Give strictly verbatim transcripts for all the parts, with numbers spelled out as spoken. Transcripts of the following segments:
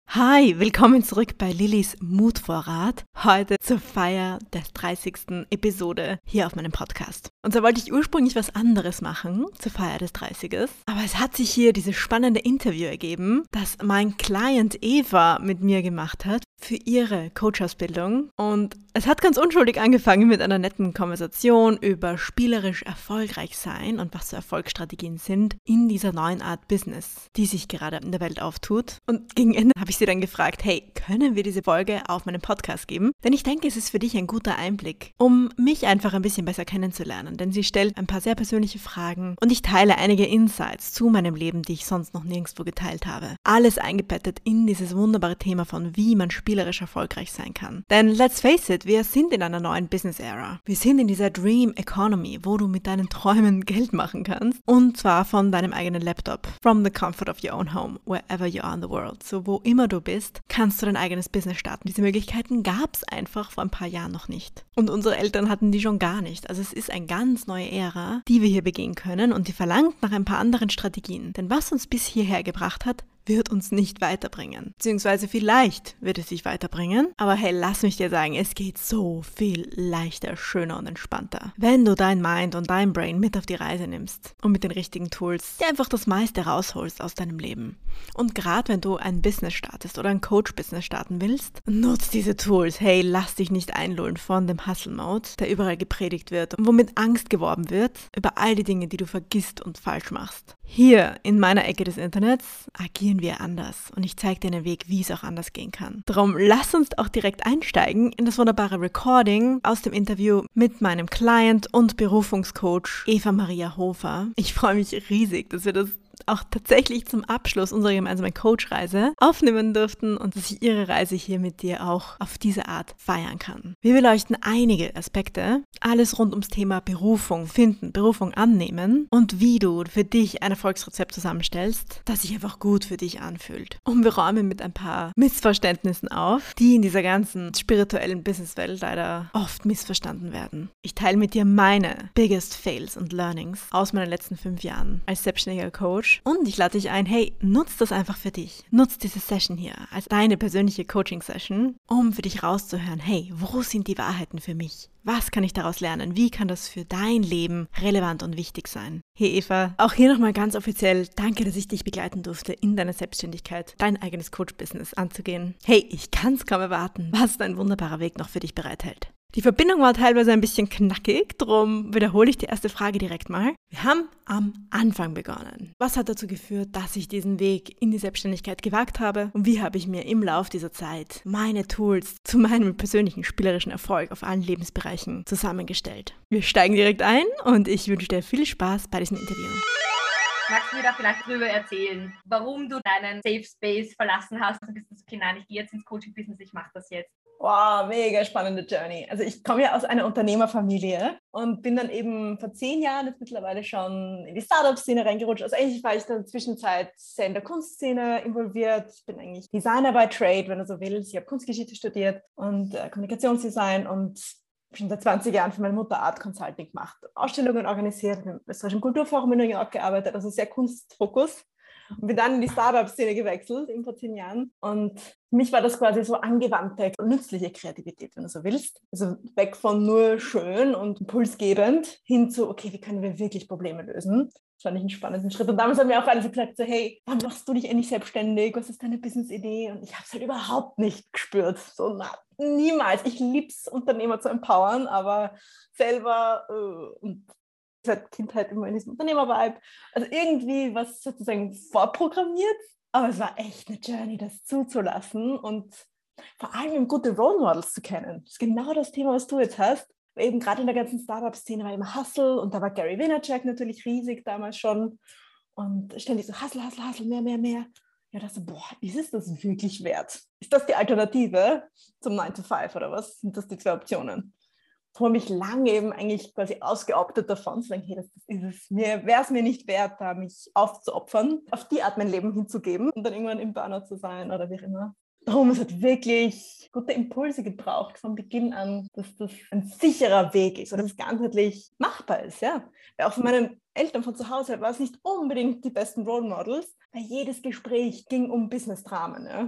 Hi, willkommen zurück bei Lillys Mutvorrat. Heute zur Feier der dreißigsten Episode hier auf meinem Podcast. Und zwar wollte ich ursprünglich was anderes machen zur Feier des dreißigers, aber es hat sich hier dieses spannende Interview ergeben, das mein Client Eva mit mir gemacht hat für ihre Coach-Ausbildung. Und es hat ganz unschuldig angefangen mit einer netten Konversation über spielerisch erfolgreich sein und was so Erfolgsstrategien sind in dieser neuen Art Business, die sich gerade in der Welt auftut. Und gegen Ende habe ich sie dann gefragt, hey, können wir diese Folge auf meinem Podcast geben? Denn ich denke, es ist für dich ein guter Einblick, um mich einfach ein bisschen besser kennenzulernen. Denn sie stellt ein paar sehr persönliche Fragen und ich teile einige Insights zu meinem Leben, die ich sonst noch nirgendwo geteilt habe. Alles eingebettet in dieses wunderbare Thema von, wie man spielerisch erfolgreich sein kann. Denn let's face it, wir sind in einer neuen Business-Era. Wir sind in dieser Dream Economy, wo du mit deinen Träumen Geld machen kannst. Und zwar von deinem eigenen Laptop. From the comfort of your own home, wherever you are in the world. So wo immer du bist, kannst du dein eigenes Business starten. Diese Möglichkeiten gab es einfach vor ein paar Jahren noch nicht. Und unsere Eltern hatten die schon gar nicht. Also es ist eine ganz neue Ära, die wir hier begehen können und die verlangt nach ein paar anderen Strategien. Denn was uns bis hierher gebracht hat, wird uns nicht weiterbringen. Beziehungsweise vielleicht wird es dich weiterbringen. Aber hey, lass mich dir sagen, es geht so viel leichter, schöner und entspannter. Wenn du dein Mind und dein Brain mit auf die Reise nimmst und mit den richtigen Tools dir einfach das meiste rausholst aus deinem Leben. Und gerade wenn du ein Business startest oder ein Coach-Business starten willst, nutz diese Tools. Hey, lass dich nicht einlullen von dem Hustle-Mode, der überall gepredigt wird und womit Angst geworben wird über all die Dinge, die du vergisst und falsch machst. Hier in meiner Ecke des Internets agieren wir anders und ich zeige dir einen Weg, wie es auch anders gehen kann. Darum lass uns auch direkt einsteigen in das wunderbare Recording aus dem Interview mit meinem Client und Berufungscoach Eva Maria Hofer. Ich freue mich riesig, dass wir das auch tatsächlich zum Abschluss unserer gemeinsamen Coach-Reise aufnehmen durften und dass ich ihre Reise hier mit dir auch auf diese Art feiern kann. Wir beleuchten einige Aspekte, alles rund ums Thema Berufung finden, Berufung annehmen und wie du für dich ein Erfolgsrezept zusammenstellst, das sich einfach gut für dich anfühlt. Und wir räumen mit ein paar Missverständnissen auf, die in dieser ganzen spirituellen Businesswelt leider oft missverstanden werden. Ich teile mit dir meine biggest fails und learnings aus meinen letzten fünf Jahren als selbstständiger Coach. Und ich lade dich ein, hey, nutz das einfach für dich. Nutz diese Session hier als deine persönliche Coaching-Session, um für dich rauszuhören, hey, wo sind die Wahrheiten für mich? Was kann ich daraus lernen? Wie kann das für dein Leben relevant und wichtig sein? Hey Eva, auch hier nochmal ganz offiziell, danke, dass ich dich begleiten durfte, in deiner Selbstständigkeit dein eigenes Coach-Business anzugehen. Hey, ich kann es kaum erwarten, was dein wunderbarer Weg noch für dich bereithält. Die Verbindung war teilweise ein bisschen knackig, darum wiederhole ich die erste Frage direkt mal. Wir haben am Anfang begonnen. Was hat dazu geführt, dass ich diesen Weg in die Selbstständigkeit gewagt habe? Und wie habe ich mir im Lauf dieser Zeit meine Tools zu meinem persönlichen spielerischen Erfolg auf allen Lebensbereichen zusammengestellt? Wir steigen direkt ein und ich wünsche dir viel Spaß bei diesem Interview. Magst du mir da vielleicht drüber erzählen, warum du deinen Safe Space verlassen hast und bist du okay, nein, ich gehe jetzt ins Coaching-Business, ich mache das jetzt? Wow, mega spannende Journey. Also ich komme ja aus einer Unternehmerfamilie und bin dann eben vor zehn Jahren jetzt mittlerweile schon in die Startup-Szene reingerutscht. Also eigentlich war ich in der Zwischenzeit sehr in der Kunstszene involviert. Ich bin eigentlich Designer by Trade, wenn du so willst. Ich habe Kunstgeschichte studiert und äh, Kommunikationsdesign und schon seit zwanzig Jahren für meine Mutter Art Consulting gemacht. Ausstellungen organisiert, im österreichischen Kulturforum in New York gearbeitet, also sehr Kunstfokus. Und bin dann in die Startup-Szene gewechselt, eben vor zehn Jahren. Und für mich war das quasi so angewandte und nützliche Kreativität, wenn du so willst. Also weg von nur schön und impulsgebend hin zu, okay, wie können wir wirklich Probleme lösen? Das fand ich einen spannenden Schritt. Und damals haben mir auch alle gesagt, so, hey, wann machst du dich endlich selbstständig? Was ist deine Business-Idee? Und ich habe es halt überhaupt nicht gespürt. So, na, niemals. Ich liebe es, Unternehmer zu empowern, aber selber äh, und seit Kindheit immer in diesem Unternehmer-Vibe. Also irgendwie was sozusagen vorprogrammiert, aber es war echt eine Journey, das zuzulassen und vor allem eben gute Role Models zu kennen. Das ist genau das Thema, was du jetzt hast. Weil eben gerade in der ganzen Startup-Szene war immer Hustle und da war Gary Vaynerchuk natürlich riesig damals schon und ständig so Hustle, Hustle, Hustle, mehr, mehr, mehr. Ja, dachte so, boah, ist es das wirklich wert? Ist das die Alternative zum nine to five oder was? Sind das die zwei Optionen? Ich habe mich lange eben eigentlich quasi ausgeoptet davon, zu sagen, hey, das ist es mir, wäre es mir nicht wert, da mich aufzuopfern, auf die Art mein Leben hinzugeben und dann irgendwann im Burnout zu sein oder wie auch immer. Darum, es hat wirklich gute Impulse gebraucht von Beginn an, dass das ein sicherer Weg ist oder dass es ganzheitlich machbar ist. Ja. Weil auch von meinen Eltern von zu Hause war es nicht unbedingt die besten Role Models, weil jedes Gespräch ging um Business-Dramen. Ja.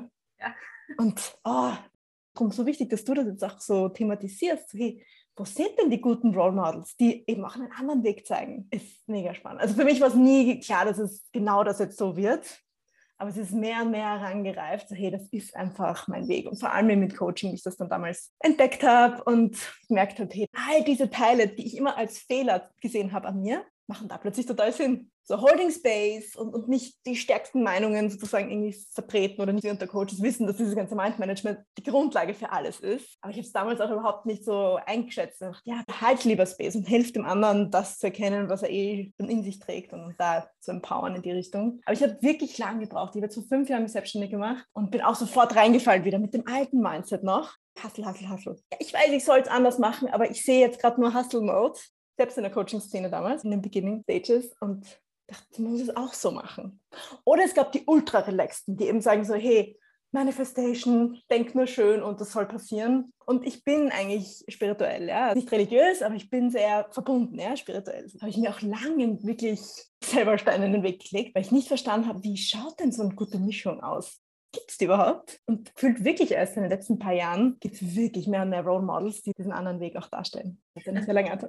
Ja. Und oh, darum so wichtig, dass du das jetzt auch so thematisierst. Hey, wo sind denn die guten Role Models, die eben auch einen anderen Weg zeigen? Ist mega spannend. Also für mich war es nie klar, dass es genau das jetzt so wird. Aber es ist mehr und mehr herangereift, so, hey, das ist einfach mein Weg. Und vor allem mit Coaching, wie ich das dann damals entdeckt habe und gemerkt habe, hey, all diese Teile, die ich immer als Fehler gesehen habe an mir, machen da plötzlich total Sinn. So Holding Space und, und nicht die stärksten Meinungen sozusagen irgendwie vertreten oder nicht wie unter Coaches wissen, dass dieses ganze Mindmanagement die Grundlage für alles ist. Aber ich habe es damals auch überhaupt nicht so eingeschätzt. Ich dachte, ja, halt lieber Space und hilf dem anderen, das zu erkennen, was er eh schon in sich trägt und da zu empowern in die Richtung. Aber ich habe wirklich lange gebraucht. Ich habe vor fünf Jahren mich selbstständig gemacht und bin auch sofort reingefallen wieder mit dem alten Mindset noch. Hustle, hustle, hustle. Ja, ich weiß, ich soll es anders machen, aber ich sehe jetzt gerade nur Hustle-Mode. Selbst in der Coaching-Szene damals, in den Beginning Stages und dachte, ich muss es auch so machen. Oder es gab die ultra-relaxten, die eben sagen so, hey, Manifestation, denk nur schön und das soll passieren. Und ich bin eigentlich spirituell, ja, nicht religiös, aber ich bin sehr verbunden, ja, spirituell. Da habe ich mir auch lange wirklich selber Steine in den Weg gelegt, weil ich nicht verstanden habe, wie schaut denn so eine gute Mischung aus? Gibt es die überhaupt? Und gefühlt wirklich erst in den letzten paar Jahren gibt es wirklich mehr und mehr Role Models, die diesen anderen Weg auch darstellen. Das ist ja nicht sehr lange Antwort.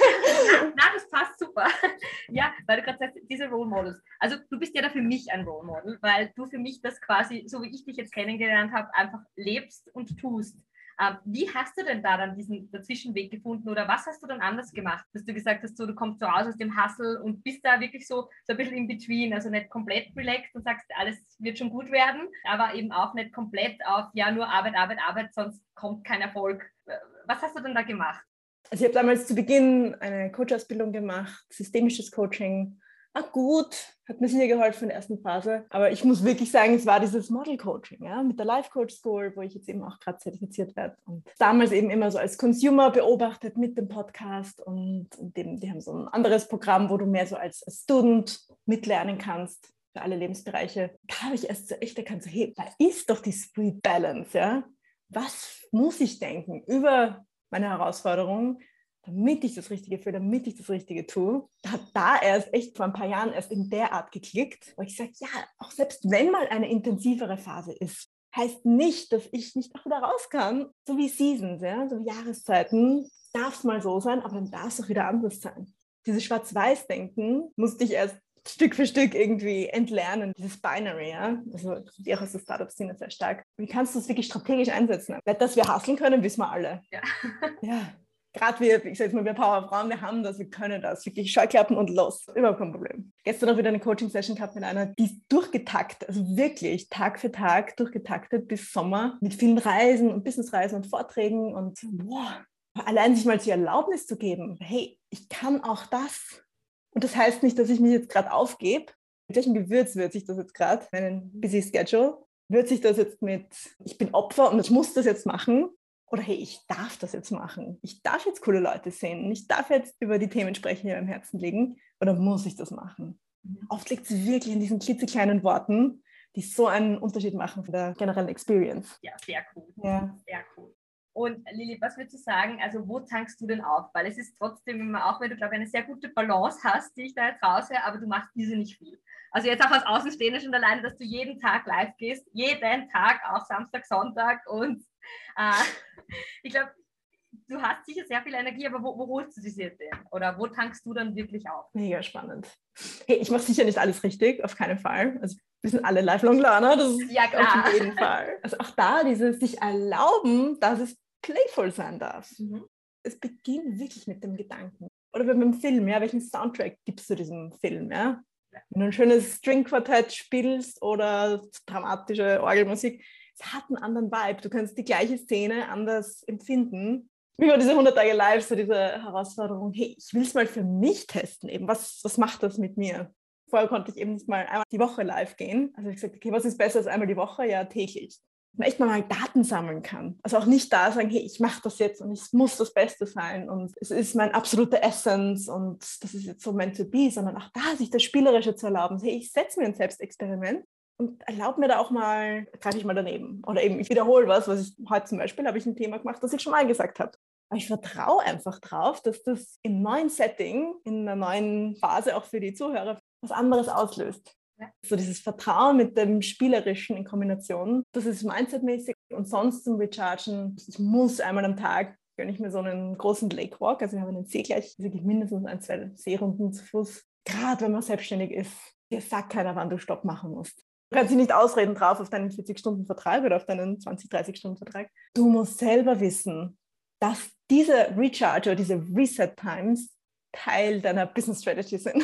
Na, na, das passt super. Ja, weil du gerade sagst, diese Role Models. Also du bist ja da für mich ein Role Model, weil du für mich das quasi, so wie ich dich jetzt kennengelernt habe, einfach lebst und tust. Ähm, wie hast du denn da dann diesen Dazwischenweg gefunden oder was hast du dann anders gemacht, dass du gesagt hast, so, du kommst so raus aus dem Hustle und bist da wirklich so, so ein bisschen in between, also nicht komplett relaxed und sagst, alles wird schon gut werden, aber eben auch nicht komplett auf, ja, nur Arbeit, Arbeit, Arbeit, sonst kommt kein Erfolg. Was hast du denn da gemacht? Also ich habe damals zu Beginn eine Coach-Ausbildung gemacht, systemisches Coaching. Ah, gut, hat mir sicher geholfen in der ersten Phase. Aber ich muss wirklich sagen, es war dieses Model-Coaching, ja, mit der Life-Coach-School, wo ich jetzt eben auch gerade zertifiziert werde. Und damals eben immer so als Consumer beobachtet mit dem Podcast. Und, und dem, die haben so ein anderes Programm, wo du mehr so als, als Student mitlernen kannst für alle Lebensbereiche. Da habe ich erst so echt erkannt, so, hey, da ist doch die Sweet Balance, ja. Was muss ich denken über meine Herausforderung, damit ich das Richtige fühle, damit ich das Richtige tue, hat da erst echt vor ein paar Jahren erst in der Art geklickt, wo ich sage, ja, auch selbst wenn mal eine intensivere Phase ist, heißt nicht, dass ich nicht auch wieder raus kann, so wie Seasons, ja, so wie Jahreszeiten, darf es mal so sein, aber dann darf es auch wieder anders sein. Dieses Schwarz-Weiß-Denken musste ich erst Stück für Stück irgendwie entlernen, dieses Binary, ja, also die auch aus der Startup-Szene sehr stark. Wie kannst du es wirklich strategisch einsetzen? Weil, dass wir hustlen können, wissen wir alle. Ja. Ja. Gerade wir, ich sage jetzt mal, wir Powerfrauen, wir haben das, wir können das. Wirklich Scheuklappen und los. Überhaupt kein Problem. Gestern auch wieder eine Coaching-Session gehabt mit einer, die ist durchgetaktet, also wirklich Tag für Tag durchgetaktet bis Sommer mit vielen Reisen und Businessreisen und Vorträgen und boah, allein sich mal die Erlaubnis zu geben, hey, ich kann auch das. Und das heißt nicht, dass ich mich jetzt gerade aufgebe. Mit welchem Gewürz wird sich das jetzt gerade, meinen busy Schedule, wird sich das jetzt mit, ich bin Opfer und ich muss das jetzt machen. Oder hey, ich darf das jetzt machen. Ich darf jetzt coole Leute sehen. Ich darf jetzt über die Themen sprechen, die mir am Herzen liegen. Oder muss ich das machen? Mhm. Oft liegt es wirklich in diesen klitzekleinen Worten, die so einen Unterschied machen für die generelle Experience. Ja, sehr cool. Ja. Sehr cool. Und Lili, was würdest du sagen, also wo tankst du denn auf? Weil es ist trotzdem immer, auch wenn du, glaube ich, eine sehr gute Balance hast, die ich da jetzt raushöre, aber du machst diese nicht viel. Also jetzt auch als Außenstehender schon alleine, dass du jeden Tag live gehst, jeden Tag, auch Samstag, Sonntag und äh, ich glaube, du hast sicher sehr viel Energie, aber wo, wo holst du diese denn? Oder wo tankst du dann wirklich auf? Mega spannend. Hey, ich mache sicher nicht alles richtig, auf keinen Fall. Also wir sind alle Lifelong Learner, das ist ja, klar. auf jeden Fall. Also auch da dieses sich erlauben, dass es playful sein darf. Mhm. Es beginnt wirklich mit dem Gedanken. Oder wenn beim Film, ja, welchen Soundtrack gibst du diesem Film, ja? Wenn du ein schönes Stringquartett spielst oder dramatische Orgelmusik, es hat einen anderen Vibe. Du kannst die gleiche Szene anders empfinden. Wie war diese hundert Tage live, so diese Herausforderung, hey, ich will es mal für mich testen, eben, was, was macht das mit mir? Vorher konnte ich eben nicht mal einmal die Woche live gehen. Also ich gesagt, okay, was ist besser als einmal die Woche? Ja, täglich. Man echt mal Daten sammeln kann. Also auch nicht da sagen, hey, ich mache das jetzt und es muss das Beste sein und es ist mein absoluter Essence und das ist jetzt so meant to be, sondern auch da sich das Spielerische zu erlauben. Hey, ich setze mir ein Selbstexperiment und erlaube mir da auch mal, greife ich mal daneben. Oder eben, ich wiederhole was, was ich heute zum Beispiel, habe ich ein Thema gemacht, das ich schon mal gesagt habe. Aber ich vertraue einfach drauf, dass das im neuen Setting, in einer neuen Phase auch für die Zuhörer was anderes auslöst. Ja. So dieses Vertrauen mit dem Spielerischen in Kombination, das ist mindsetmäßig. Und sonst zum Rechargen, ich muss einmal am Tag, gönne ich mir so einen großen Lake Walk, also wir haben einen See gleich, wirklich mindestens ein, zwei Seerunden zu Fuß. Gerade wenn man selbstständig ist, dir sagt keiner, wann du Stopp machen musst. Du kannst dich nicht ausreden drauf auf deinen vierzig-Stunden-Vertrag oder auf deinen zwanzig-, dreißig-Stunden-Vertrag. Du musst selber wissen, dass diese Recharge oder diese Reset-Times Teil deiner Business-Strategy sind.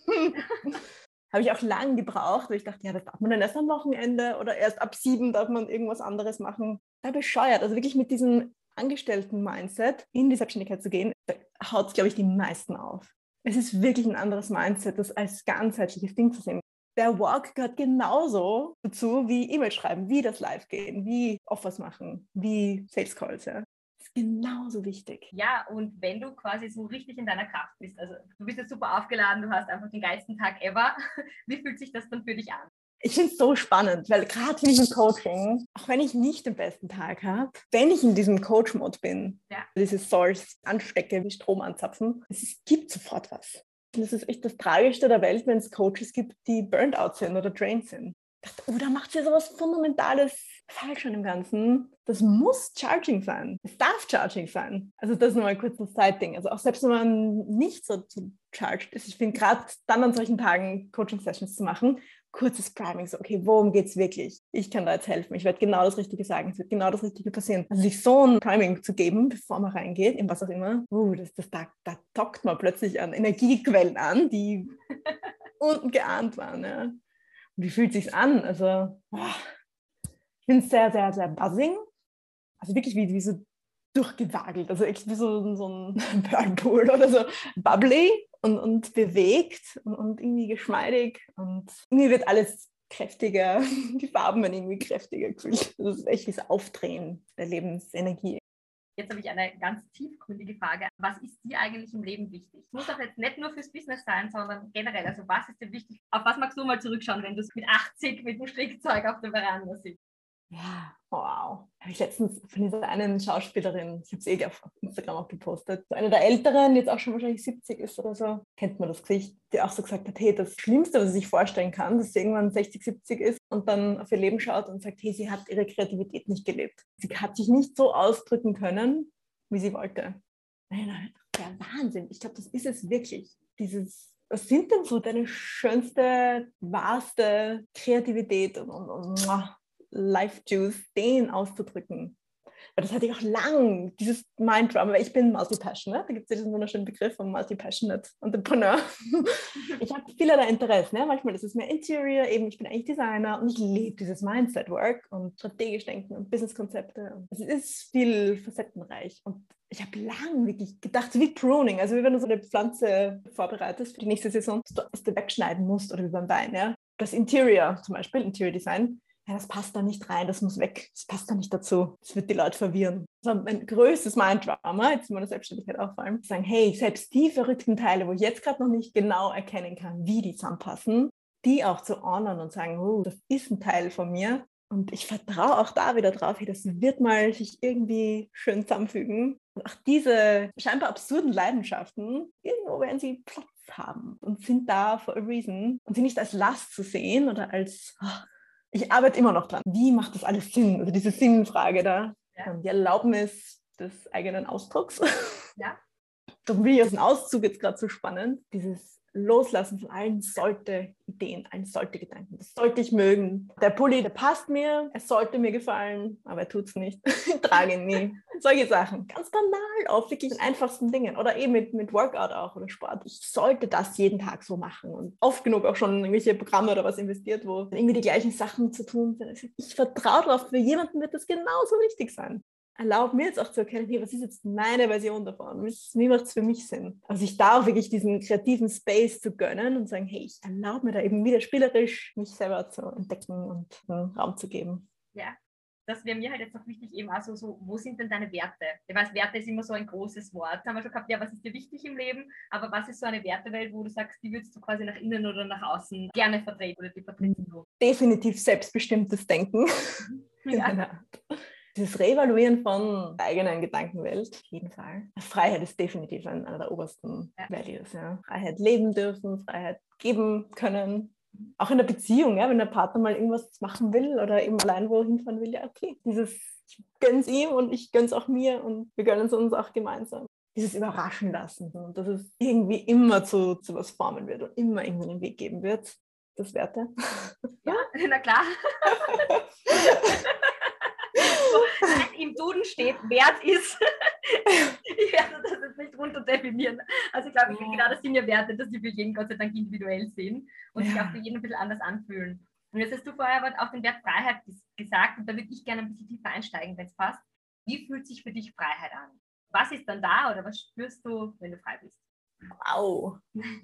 Habe ich auch lange gebraucht, weil ich dachte, ja, das darf man dann erst am Wochenende oder erst ab sieben darf man irgendwas anderes machen. Da bescheuert. Also wirklich mit diesem Angestellten-Mindset in die Selbstständigkeit zu gehen, haut es, glaube ich, die meisten auf. Es ist wirklich ein anderes Mindset, das als ganzheitliches Ding zu sehen. Der Walk gehört genauso dazu wie E-Mail schreiben, wie das Live gehen, wie Offers machen, wie Sales Calls. Ja. Das ist genauso wichtig. Ja, und wenn du quasi so richtig in deiner Kraft bist, also du bist jetzt super aufgeladen, du hast einfach den geilsten Tag ever, wie fühlt sich das dann für dich an? Ich finde es so spannend, weil gerade finde ich im Coaching, auch wenn ich nicht den besten Tag habe, wenn ich in diesem Coach-Mode bin, ja. diese Source anstecke, wie Strom anzapfen, es gibt sofort was. Und das ist echt das Tragischste der Welt, wenn es Coaches gibt, die burnt out sind oder drained sind. Ich dachte, oh, da macht sie sowas Fundamentales falsch an dem Ganzen. Das muss Charging sein. Es darf Charging sein. Also das ist nochmal kurz ein Side-Ding. Also auch selbst wenn man nicht so, so charged ist, ich finde gerade dann an solchen Tagen Coaching-Sessions zu machen, kurzes Priming, so okay, worum geht es wirklich? Ich kann da jetzt helfen, ich werde genau das Richtige sagen, es wird genau das Richtige passieren. Also sich so ein Priming zu geben, bevor man reingeht, in was auch immer, uh, das, das, da, da dockt man plötzlich an Energiequellen an, die unten geahnt waren. Ja. Und wie fühlt es sich an? Also, boah, ich finde es sehr, sehr, sehr buzzing. Also wirklich wie, wie so durchgewagelt, also echt wie so, so ein Whirlpool oder so bubbly und, und bewegt und, und irgendwie geschmeidig und irgendwie wird alles kräftiger, die Farben werden irgendwie kräftiger gefühlt. Das ist echt das Aufdrehen der Lebensenergie. Jetzt habe ich eine ganz tiefgründige Frage. Was ist dir eigentlich im Leben wichtig? Es muss doch jetzt nicht nur fürs Business sein, sondern generell. Also was ist dir wichtig? Auf was magst du mal zurückschauen, wenn du es mit achtzig mit dem Strickzeug auf der Veranda sitzt? Ja, wow. Habe ich letztens von dieser einen Schauspielerin, ich habe es eh auf Instagram auch gepostet, so eine der Älteren, jetzt auch schon wahrscheinlich siebzig ist oder so, kennt man das Gesicht, die auch so gesagt hat, hey, das Schlimmste, was sie sich vorstellen kann, dass sie irgendwann sechzig, siebzig ist und dann auf ihr Leben schaut und sagt, hey, sie hat ihre Kreativität nicht gelebt. Sie hat sich nicht so ausdrücken können, wie sie wollte. Nein, nein, der Wahnsinn. Ich glaube, das ist es wirklich. Dieses, was sind denn so deine schönste, wahrste Kreativität und, und, und Life Juice, den auszudrücken. Weil das hatte ich auch lang, dieses Mind-Drama, weil ich bin multi-passionate, da gibt es ja diesen wunderschönen Begriff von multi-passionate Entrepreneur. Ich habe vielerlei Interessen, ne? Manchmal ist es mehr Interior, eben ich bin eigentlich Designer und ich liebe dieses Mindset-Work und strategisch denken und Business-Konzepte. Es ist viel facettenreich und ich habe lang wirklich gedacht, so wie Pruning, also wie wenn du so eine Pflanze vorbereitest für die nächste Saison, dass du alles wegschneiden musst oder wie beim Wein. Ja? Das Interior zum Beispiel, Interior Design, ja, das passt da nicht rein, das muss weg, das passt da nicht dazu, das wird die Leute verwirren. Das war mein größtes Minddrama, jetzt in meiner Selbstständigkeit auch vor allem, zu sagen, hey, selbst die verrückten Teile, wo ich jetzt gerade noch nicht genau erkennen kann, wie die zusammenpassen, die auch zu honern und sagen, oh, das ist ein Teil von mir und ich vertraue auch da wieder drauf, hey, das wird mal sich irgendwie schön zusammenfügen. Und auch diese scheinbar absurden Leidenschaften, irgendwo werden sie Platz haben und sind da for a reason und sie nicht als Last zu sehen oder als... Oh, ich arbeite immer noch dran. Wie macht das alles Sinn? Also diese Sinnfrage da. Ja. Die Erlaubnis des eigenen Ausdrucks. Ja. Darum finde ich diesen Auszug jetzt gerade so spannend. Dieses Loslassen von allen sollte Ideen, allen sollte Gedanken. Das sollte ich mögen. Der Pulli, der passt mir, er sollte mir gefallen, aber er tut es nicht. Ich trage ihn nie. Solche Sachen. Ganz banal, auf wirklich den einfachsten Dingen. Oder eben mit, mit Workout auch oder Sport. Ich sollte das jeden Tag so machen. Und oft genug auch schon in irgendwelche Programme oder was investiert, wo irgendwie die gleichen Sachen zu tun sind. Ich vertraue darauf, für jemanden wird das genauso wichtig sein. Erlaubt mir jetzt auch zu erkennen, hey, was ist jetzt meine Version davon? Wie macht es für mich Sinn? Also ich darf wirklich diesen kreativen Space zu gönnen und sagen, hey, ich erlaube mir da eben wieder spielerisch, mich selber zu entdecken und einen Raum zu geben. Ja, das wäre mir halt jetzt noch wichtig, eben also so, wo sind denn deine Werte? Ich weiß, Werte ist immer so ein großes Wort. Da haben wir schon gehabt, ja, was ist dir wichtig im Leben? Aber was ist so eine Wertewelt, wo du sagst, die würdest du quasi nach innen oder nach außen gerne vertreten oder die vertreten du? Definitiv selbstbestimmtes Denken. Ja. Dieses Reevaluieren von der eigenen Gedankenwelt, auf jeden Fall. Freiheit ist definitiv einer der obersten ja. Values. Ja. Freiheit leben dürfen, Freiheit geben können, Auch in der Beziehung, ja, wenn der Partner mal irgendwas machen will oder eben allein wohin fahren will, ja, okay, dieses, ich gönn's ihm und ich gönn's auch mir und wir gönnen es uns auch gemeinsam. Dieses Überraschen lassen und dass es irgendwie immer zu, zu was formen wird und immer irgendwie einen Weg geben wird. Das Werte. Ja, na klar. So, im Duden steht, Wert ist. Ich werde das jetzt nicht runter definieren. Also ich glaube, ich, genau das sind ja Werte, dass die für jeden Gott sei Dank individuell sind und ja. sich auch für jeden ein bisschen anders anfühlen. Und jetzt hast du vorher aber auch den Wert Freiheit gesagt und da würde ich gerne ein bisschen tiefer einsteigen, wenn es passt. Wie fühlt sich für dich Freiheit an? Was ist dann da oder was spürst du, wenn du frei bist? Wow.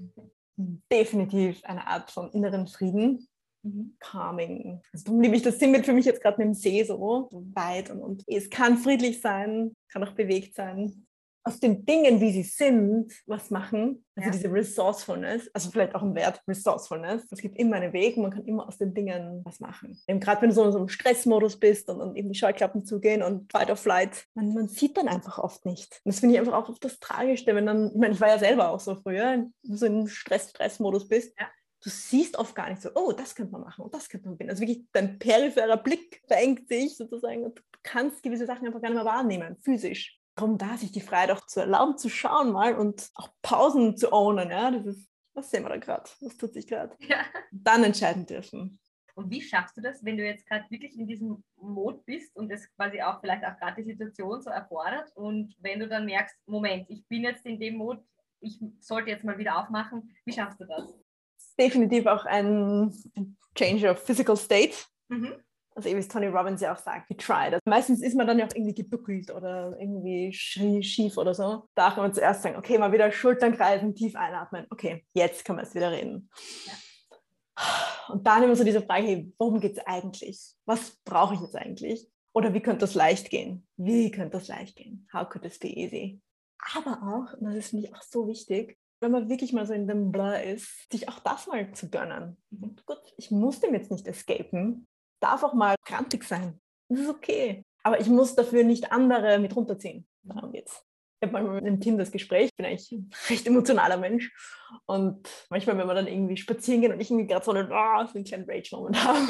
Definitiv eine Art von inneren Frieden. Mhm. Calming. Also darum liebe ich das Sinnbild für mich jetzt gerade mit dem See so, so weit und, und es kann friedlich sein, kann auch bewegt sein. Aus den Dingen, wie sie sind, was machen. Also ja. diese Resourcefulness, also vielleicht auch ein Wert, Resourcefulness. Es gibt immer einen Weg, man kann immer aus den Dingen was machen. Eben gerade wenn du so in so einem Stressmodus bist und, und eben die Scheuklappen zugehen und Fight or Flight, man, man sieht dann einfach oft nicht. Und das finde ich einfach auch oft das Tragischste, wenn dann, ich meine, ich war ja selber auch so früher, wenn du so im Stress-Stress-Modus bist. Ja. Du siehst oft gar nicht so, oh, das könnte man machen und das könnte man finden. Also wirklich, dein peripherer Blick verengt sich sozusagen und du kannst gewisse Sachen einfach gar nicht mehr wahrnehmen, physisch. Darum da, sich die Freiheit auch zu erlauben, zu schauen mal und auch Pausen zu ownen. Ja? Das ist, was sehen wir da gerade? Was tut sich gerade? Ja. Dann entscheiden dürfen. Und wie schaffst du das, wenn du jetzt gerade wirklich in diesem Mode bist und das quasi auch vielleicht auch gerade die Situation so erfordert und wenn du dann merkst, Moment, ich bin jetzt in dem Mode, ich sollte jetzt mal wieder aufmachen, wie schaffst du das? Definitiv auch ein, ein Change of Physical State. Mhm. Also wie es Tony Robbins ja auch sagt, we tried. Also meistens ist man dann ja auch irgendwie gebückelt oder irgendwie schief oder so. Da kann man zuerst sagen, okay, mal wieder Schultern kreisen, tief einatmen. Okay, jetzt können wir es wieder reden. Ja. Und dann immer so diese Frage, hey, worum geht es eigentlich? Was brauche ich jetzt eigentlich? Oder wie könnte das leicht gehen? Wie könnte das leicht gehen? How could this be easy? Aber auch, und das ist für mich auch so wichtig, wenn man wirklich mal so in dem Blur ist, sich auch das mal zu gönnen. Und gut, ich muss dem jetzt nicht escapen, darf auch mal krantig sein. Das ist okay. Aber ich muss dafür nicht andere mit runterziehen. Darum geht's. Ich habe mal mit einem Team das Gespräch, ich bin eigentlich ein recht emotionaler Mensch. Und manchmal, wenn wir dann irgendwie spazieren gehen und ich irgendwie gerade so einen, oh, so einen kleinen Rage-Moment habe,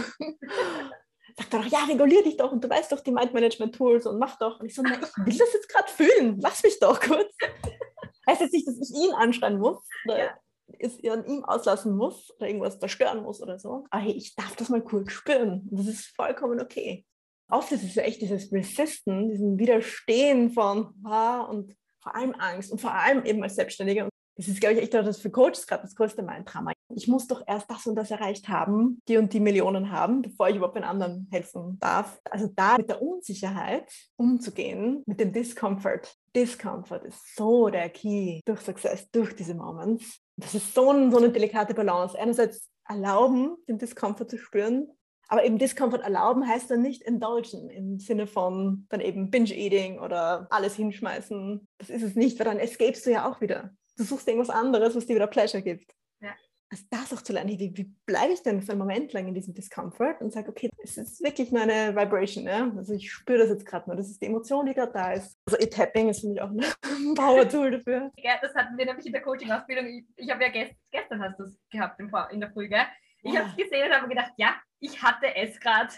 sagt er doch, ja, regulier dich doch und du weißt doch die Mind-Management-Tools und mach doch. Und ich so, na, ich will das jetzt gerade fühlen. Lass mich doch kurz. Heißt jetzt nicht, dass ich ihn anschreien muss oder ja. es an ihm auslassen muss oder irgendwas zerstören muss oder so. Aber hey, ich darf das mal kurz spüren. Das ist vollkommen okay. Oft ist es ja echt dieses Resisten, diesen Widerstehen von ah, und vor allem Angst und vor allem eben als Selbstständiger. Das ist, glaube ich, echt das für Coaches gerade das größte Minddrama. Ich muss doch erst das und das erreicht haben, die und die Millionen haben, bevor ich überhaupt den anderen helfen darf. Also da mit der Unsicherheit umzugehen, mit dem Discomfort. Discomfort ist so der Key durch Success, durch diese Moments. Das ist so, ein, so eine delikate Balance. Einerseits erlauben, den Discomfort zu spüren, aber eben Discomfort erlauben heißt dann nicht indulgen im Sinne von dann eben Binge-Eating oder alles hinschmeißen. Das ist es nicht, weil dann escapest du ja auch wieder. Du suchst irgendwas anderes, was dir wieder Pleasure gibt. Ja. Also das auch zu lernen, wie, wie bleibe ich denn für einen Moment lang in diesem Discomfort und sage, okay, es ist wirklich nur eine Vibration. Ja? Also ich spüre das jetzt gerade nur, das ist die Emotion, die gerade da ist. Also E-Tapping ist für mich auch ein Power-Tool dafür. Ja, das hatten wir nämlich in der Coaching-Ausbildung. Ich, ich habe ja gest, gestern hast du es gehabt in der Früh, gell? Ich ja. habe es gesehen und habe gedacht, ja, ich hatte es gerade.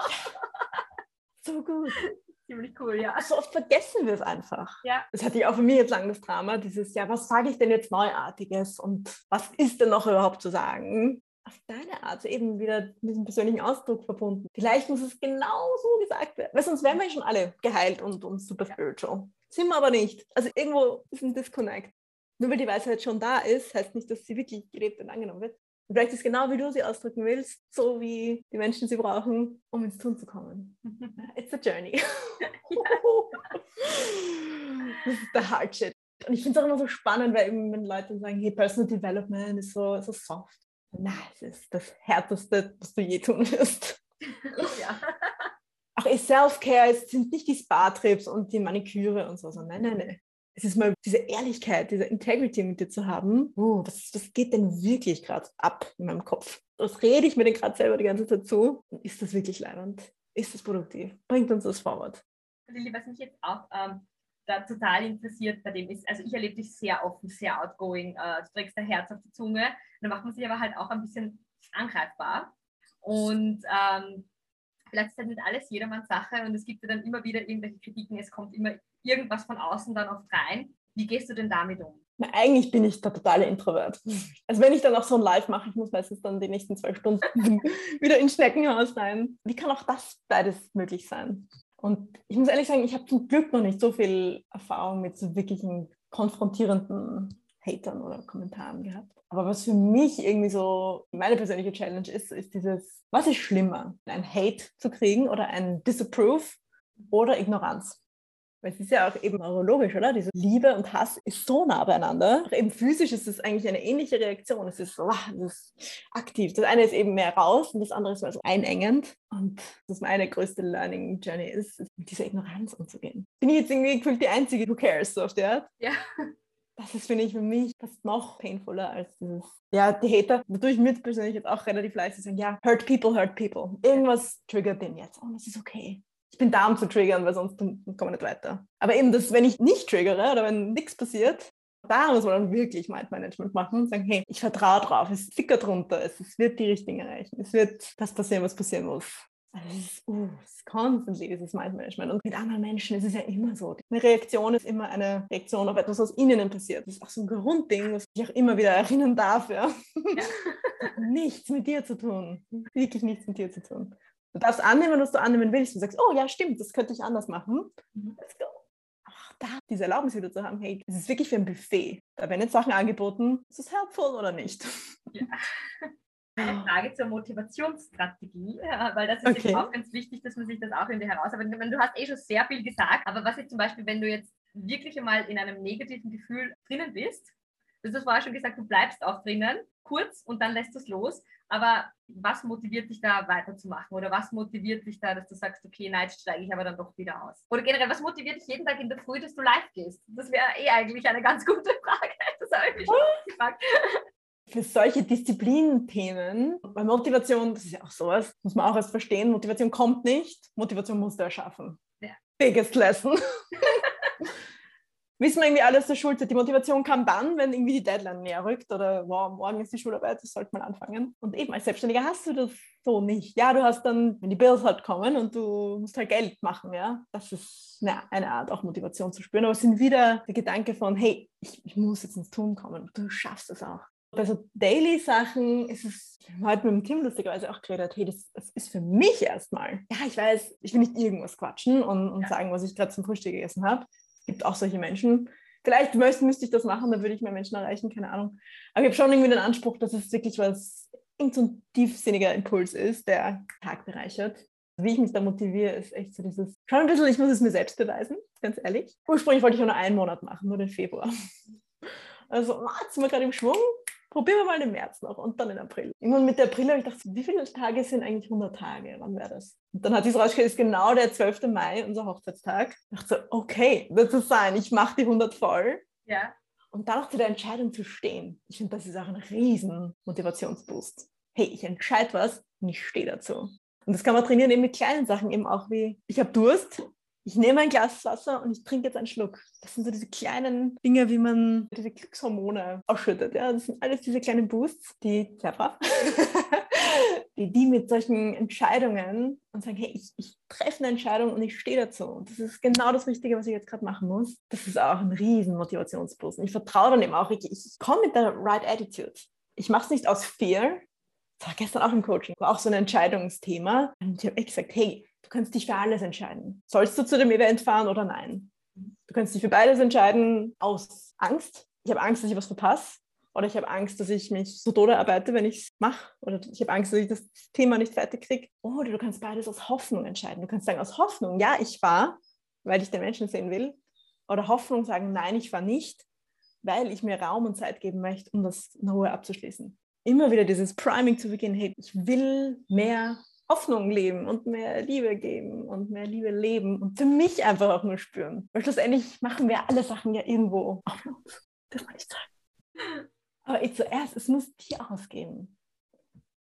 So gut. Ziemlich cool, ja. So oft vergessen wir es einfach. Ja. Das hatte ich auch für mich jetzt lang das Drama, dieses, ja, was sage ich denn jetzt Neuartiges und was ist denn noch überhaupt zu sagen? Auf deine Art, eben wieder mit diesem persönlichen Ausdruck verbunden. Vielleicht muss es genau so gesagt werden, weil sonst wären wir schon alle geheilt und, und super spiritual. Sind wir aber nicht. Also irgendwo ist ein Disconnect. Nur weil die Weisheit schon da ist, heißt nicht, dass sie wirklich gelebt und angenommen wird. Und vielleicht ist genau, wie du sie ausdrücken willst, so wie die Menschen sie brauchen, um ins Tun zu kommen. It's a journey. Das ist der Hard Shit. Und ich finde es auch immer so spannend, weil eben, wenn Leute sagen, hey, Personal Development ist so, so soft. Nein, es ist das Härteste, was du je tun wirst. Ja. Auch Self-Care, es sind nicht die Spa-Trips und die Maniküre und so, sondern nein, nein, nein. Es ist mal diese Ehrlichkeit, diese Integrity mit dir zu haben. Oh, was, was geht denn wirklich gerade ab in meinem Kopf? Was rede ich mir denn gerade selber die ganze Zeit zu? Ist das wirklich leibend? Ist das produktiv? Bringt uns das forward? Lilly, was mich jetzt auch ähm, da total interessiert bei dem ist, also ich erlebe dich sehr offen, sehr outgoing, äh, du trägst dein Herz auf die Zunge, dann macht man sich aber halt auch ein bisschen angreifbar. Und ähm, vielleicht ist das nicht alles jedermanns Sache und es gibt ja dann immer wieder irgendwelche Kritiken, es kommt immer irgendwas von außen dann oft rein. Wie gehst du denn damit um? Na, eigentlich bin ich der totale Introvert. Also wenn ich dann auch so ein Live mache, ich muss meistens dann die nächsten zwei Stunden wieder ins Schneckenhaus rein. Wie kann auch das beides möglich sein? Und ich muss ehrlich sagen, ich habe zum Glück noch nicht so viel Erfahrung mit so wirklichen konfrontierenden Hatern oder Kommentaren gehabt. Aber was für mich irgendwie so meine persönliche Challenge ist, ist dieses, was ist schlimmer? Ein Hate zu kriegen oder ein Disapprove oder Ignoranz? Weil es ist ja auch eben neurologisch, oder? Diese Liebe und Hass ist so nah beieinander. Auch eben physisch ist es eigentlich eine ähnliche Reaktion. Es ist, oh, es ist aktiv. Das eine ist eben mehr raus und das andere ist mehr so einengend. Und das meine größte Learning Journey ist, ist mit dieser Ignoranz umzugehen. Bin ich jetzt irgendwie gefühlt die Einzige, who cares, so auf der Art? Ja. Das ist, finde ich, für mich fast noch painfuler als dieses, ja, die Hater, wodurch mir persönlich jetzt auch relativ leicht zu sagen, ja, hurt people, hurt people. Irgendwas triggert den jetzt. Oh, das ist okay. Ich bin da, um zu triggern, weil sonst kommen wir nicht weiter. Aber eben, das, wenn ich nicht triggere oder wenn nichts passiert, da muss man dann wirklich Mindmanagement machen und sagen, hey, ich vertraue drauf, es flickert runter, es, es wird die Richtung erreichen, es wird das passieren, was passieren muss. Also es ist, uh, es ist constantly dieses Mindmanagement. Und mit anderen Menschen ist es ja immer so. Eine Reaktion ist immer eine Reaktion auf etwas, was in ihnen passiert. Das ist auch so ein Grundding, was ich auch immer wieder erinnern darf. Ja. Ja. Nichts mit dir zu tun. Wirklich nichts mit dir zu tun. Du darfst annehmen, was du annehmen willst. Du sagst, oh ja, stimmt, das könnte ich anders machen. Let's go. Ach, da diese Erlaubnis wieder zu haben, hey, das ist wirklich wie ein Buffet. Da werden jetzt Sachen angeboten, ist das helpful oder nicht? Ja. Eine Frage zur Motivationsstrategie, weil das ist okay. jetzt auch ganz wichtig, dass man sich das auch irgendwie herausarbeitet. Du hast eh schon sehr viel gesagt, aber was jetzt zum Beispiel, wenn du jetzt wirklich einmal in einem negativen Gefühl drinnen bist, du hast vorher schon gesagt, du bleibst auch drinnen, kurz und dann lässt du es los, aber was motiviert dich da weiterzumachen oder was motiviert dich da, dass du sagst, okay, nein, jetzt steige ich aber dann doch wieder aus? Oder generell, was motiviert dich jeden Tag in der Früh, dass du live gehst? Das wäre eh eigentlich eine ganz gute Frage, das habe ich mich schon gefragt. Für solche Disziplinthemen, weil Motivation, das ist ja auch sowas, muss man auch erst verstehen, Motivation kommt nicht, Motivation musst du erschaffen. Ja. Biggest lesson. Wissen wir irgendwie alle aus der Schulzeit, die Motivation kam dann, wenn irgendwie die Deadline näher rückt oder wow, morgen ist die Schularbeit, das sollte man anfangen. Und eben als Selbstständiger hast du das so nicht. Ja, du hast dann, wenn die Bills halt kommen und du musst halt Geld machen, ja, das ist eine, eine Art auch Motivation zu spüren, aber es sind wieder der Gedanke von, hey, ich, ich muss jetzt ins Tun kommen, du schaffst es auch. Bei so Daily-Sachen ist es, wir haben heute mit dem Team lustigerweise auch geredet, hey, das, das ist für mich erstmal. Ja, ich weiß, ich will nicht irgendwas quatschen und, und sagen, was ich gerade zum Frühstück gegessen habe. Es gibt auch solche Menschen. Vielleicht müsste, müsste ich das machen, dann würde ich mehr Menschen erreichen, keine Ahnung. Aber ich habe schon irgendwie den Anspruch, dass es wirklich was, irgend so ein tiefsinniger Impuls ist, der den Tag bereichert. Wie ich mich da motiviere, ist echt so dieses, schon ein bisschen, ich muss es mir selbst beweisen, ganz ehrlich. Ursprünglich wollte ich nur einen Monat machen, nur den Februar. Also, oh, jetzt sind wir gerade im Schwung. Probieren wir mal den März noch und dann den April. Irgendwann mit der April habe ich gedacht, wie viele Tage sind eigentlich hundert Tage? Wann wäre das? Und dann hat sich rausgestellt, es ist genau der zwölfte Mai, unser Hochzeitstag. Ich dachte so, okay, wird es sein, ich mache die hundert voll. Ja. Und dann auch zu der Entscheidung zu stehen. Ich finde, das ist auch ein riesen Motivationsboost. Hey, ich entscheide was und ich stehe dazu. Und das kann man trainieren eben mit kleinen Sachen, eben auch wie, ich habe Durst, ich nehme ein Glas Wasser und ich trinke jetzt einen Schluck. Das sind so diese kleinen Dinge, wie man diese Glückshormone ausschüttet. Ja? Das sind alles diese kleinen Boosts, die, sehr brav, die, die mit solchen Entscheidungen und sagen, hey, ich, ich treffe eine Entscheidung und ich stehe dazu. Und das ist genau das Richtige, was ich jetzt gerade machen muss. Das ist auch ein riesen Motivationsboost. Und ich vertraue dann eben auch, ich, ich komme mit der right attitude. Ich mache es nicht aus Fear. Das war gestern auch im Coaching, war auch so ein Entscheidungsthema. Und ich habe echt gesagt, hey, du kannst dich für alles entscheiden. Sollst du zu dem Event fahren oder nein? Du kannst dich für beides entscheiden aus Angst. Ich habe Angst, dass ich was verpasse. Oder ich habe Angst, dass ich mich so Tode arbeite, wenn ich es mache. Oder ich habe Angst, dass ich das Thema nicht fertig kriege. Oder du kannst beides aus Hoffnung entscheiden. Du kannst sagen, aus Hoffnung, ja, ich fahre, weil ich den Menschen sehen will. Oder Hoffnung sagen, nein, ich fahre nicht, weil ich mir Raum und Zeit geben möchte, um das in Ruhe abzuschließen. Immer wieder dieses Priming zu beginnen, hey, ich will mehr Hoffnung leben und mehr Liebe geben und mehr Liebe leben und für mich einfach auch nur spüren. Weil schlussendlich machen wir alle Sachen ja irgendwo auf uns. Das kann ich sagen. Aber ich zuerst, es muss dir ausgehen.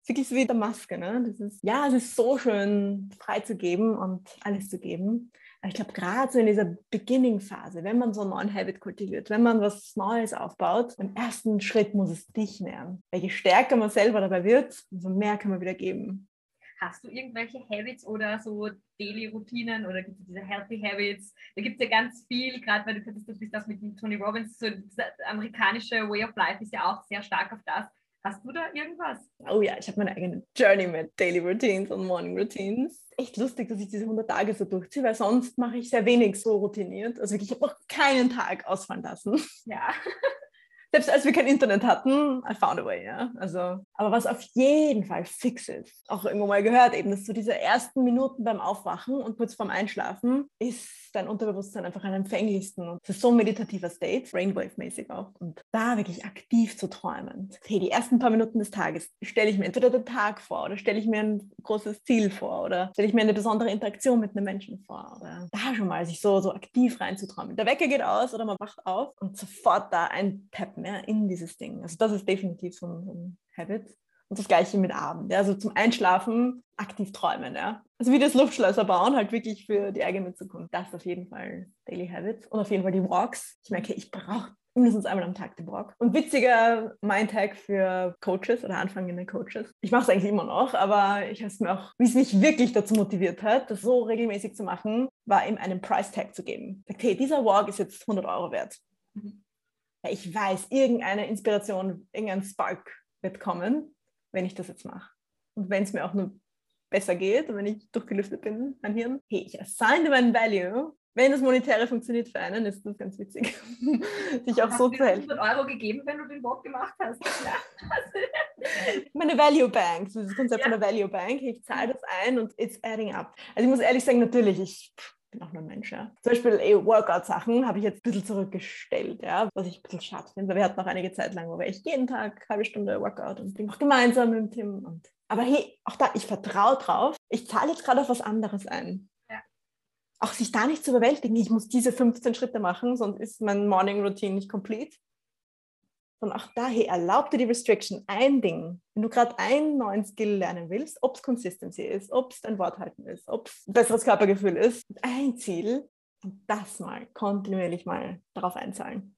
ist wirklich so wie der Maske, ne? Das ist, ja, es ist so schön, frei zu geben und alles zu geben. Aber ich glaube, gerade so in dieser Beginning-Phase, wenn man so einen neuen Habit kultiviert, wenn man was Neues aufbaut, im ersten Schritt muss es dich nähren. Weil je stärker man selber dabei wird, umso mehr kann man wieder geben. Hast du irgendwelche Habits oder so Daily-Routinen oder gibt es diese Healthy Habits? Da gibt es ja ganz viel, gerade weil du gesagt hast, du bist das mit Tony Robbins, so das amerikanische Way of Life ist ja auch sehr stark auf das. Hast du da irgendwas? Oh ja, ich habe meine eigene Journey mit Daily Routines und Morning Routines. Echt lustig, dass ich diese hundert Tage so durchziehe, weil sonst mache ich sehr wenig so routiniert. Also wirklich, ich habe noch keinen Tag ausfallen lassen. Ja. Selbst als wir kein Internet hatten, I found a way, ja. Also, aber was auf jeden Fall fix ist, auch irgendwo mal gehört, eben, dass so diese ersten Minuten beim Aufwachen und kurz vorm Einschlafen ist dein Unterbewusstsein einfach am empfänglichsten. Und es ist so ein meditativer State, Brainwave-mäßig auch. Und da wirklich aktiv zu träumen. Hey, die ersten paar Minuten des Tages stelle ich mir entweder den Tag vor oder stelle ich mir ein großes Ziel vor oder stelle ich mir eine besondere Interaktion mit einem Menschen vor. Oder da schon mal sich so, so aktiv reinzuträumen. Der Wecker geht aus oder man wacht auf und sofort da eintappen, ja, in dieses Ding. Also das ist definitiv so ein, so ein Habit. Und das Gleiche mit Abend. Ja. Also zum Einschlafen aktiv träumen. Ja. Also wie das Luftschlösser bauen, halt wirklich für die eigene Zukunft. Das ist auf jeden Fall Daily Habit. Und auf jeden Fall die Walks. Ich merke, ich brauche mindestens einmal am Tag den Walk. Und witziger Mindhack für Coaches oder anfangende Coaches. Ich mache es eigentlich immer noch, aber ich habe es mir auch, wie es mich wirklich dazu motiviert hat, das so regelmäßig zu machen, war ihm einen Price Tag zu geben. Okay, dieser Walk ist jetzt hundert Euro wert. Mhm. Ja, ich weiß, irgendeine Inspiration, irgendein Spark wird kommen, wenn ich das jetzt mache. Und wenn es mir auch nur besser geht und wenn ich durchgelüftet bin, mein Hirn, hey, ich assign meinen Value. Wenn das Monetäre funktioniert für einen, ist das ganz witzig, sich auch hast so du zu helfen. hundert Euro gegeben, wenn du den Walk gemacht hast? Ja. Meine Value Bank, so das Konzept ja. von der Value Bank, ich zahle das ein und it's adding up. Also ich muss ehrlich sagen, natürlich, ich bin auch nur ein Mensch, ja. Zum Beispiel eh, Workout-Sachen habe ich jetzt ein bisschen zurückgestellt, ja, was ich ein bisschen schade finde, weil wir hatten noch einige Zeit lang, wo wir echt jeden Tag eine halbe Stunde Workout und bin auch gemeinsam mit dem Tim. Und, aber hey, auch da, ich vertraue drauf, ich zahle jetzt gerade auf was anderes ein. Ja. Auch sich da nicht zu überwältigen, ich muss diese fünfzehn Schritte machen, sonst ist mein Morning Routine nicht complete. Und auch daher erlaub dir die Restriction, ein Ding, wenn du gerade einen neuen Skill lernen willst, ob es Consistency ist, ob es dein Worthalten ist, ob es ein besseres Körpergefühl ist, ein Ziel und das mal kontinuierlich mal darauf einzahlen.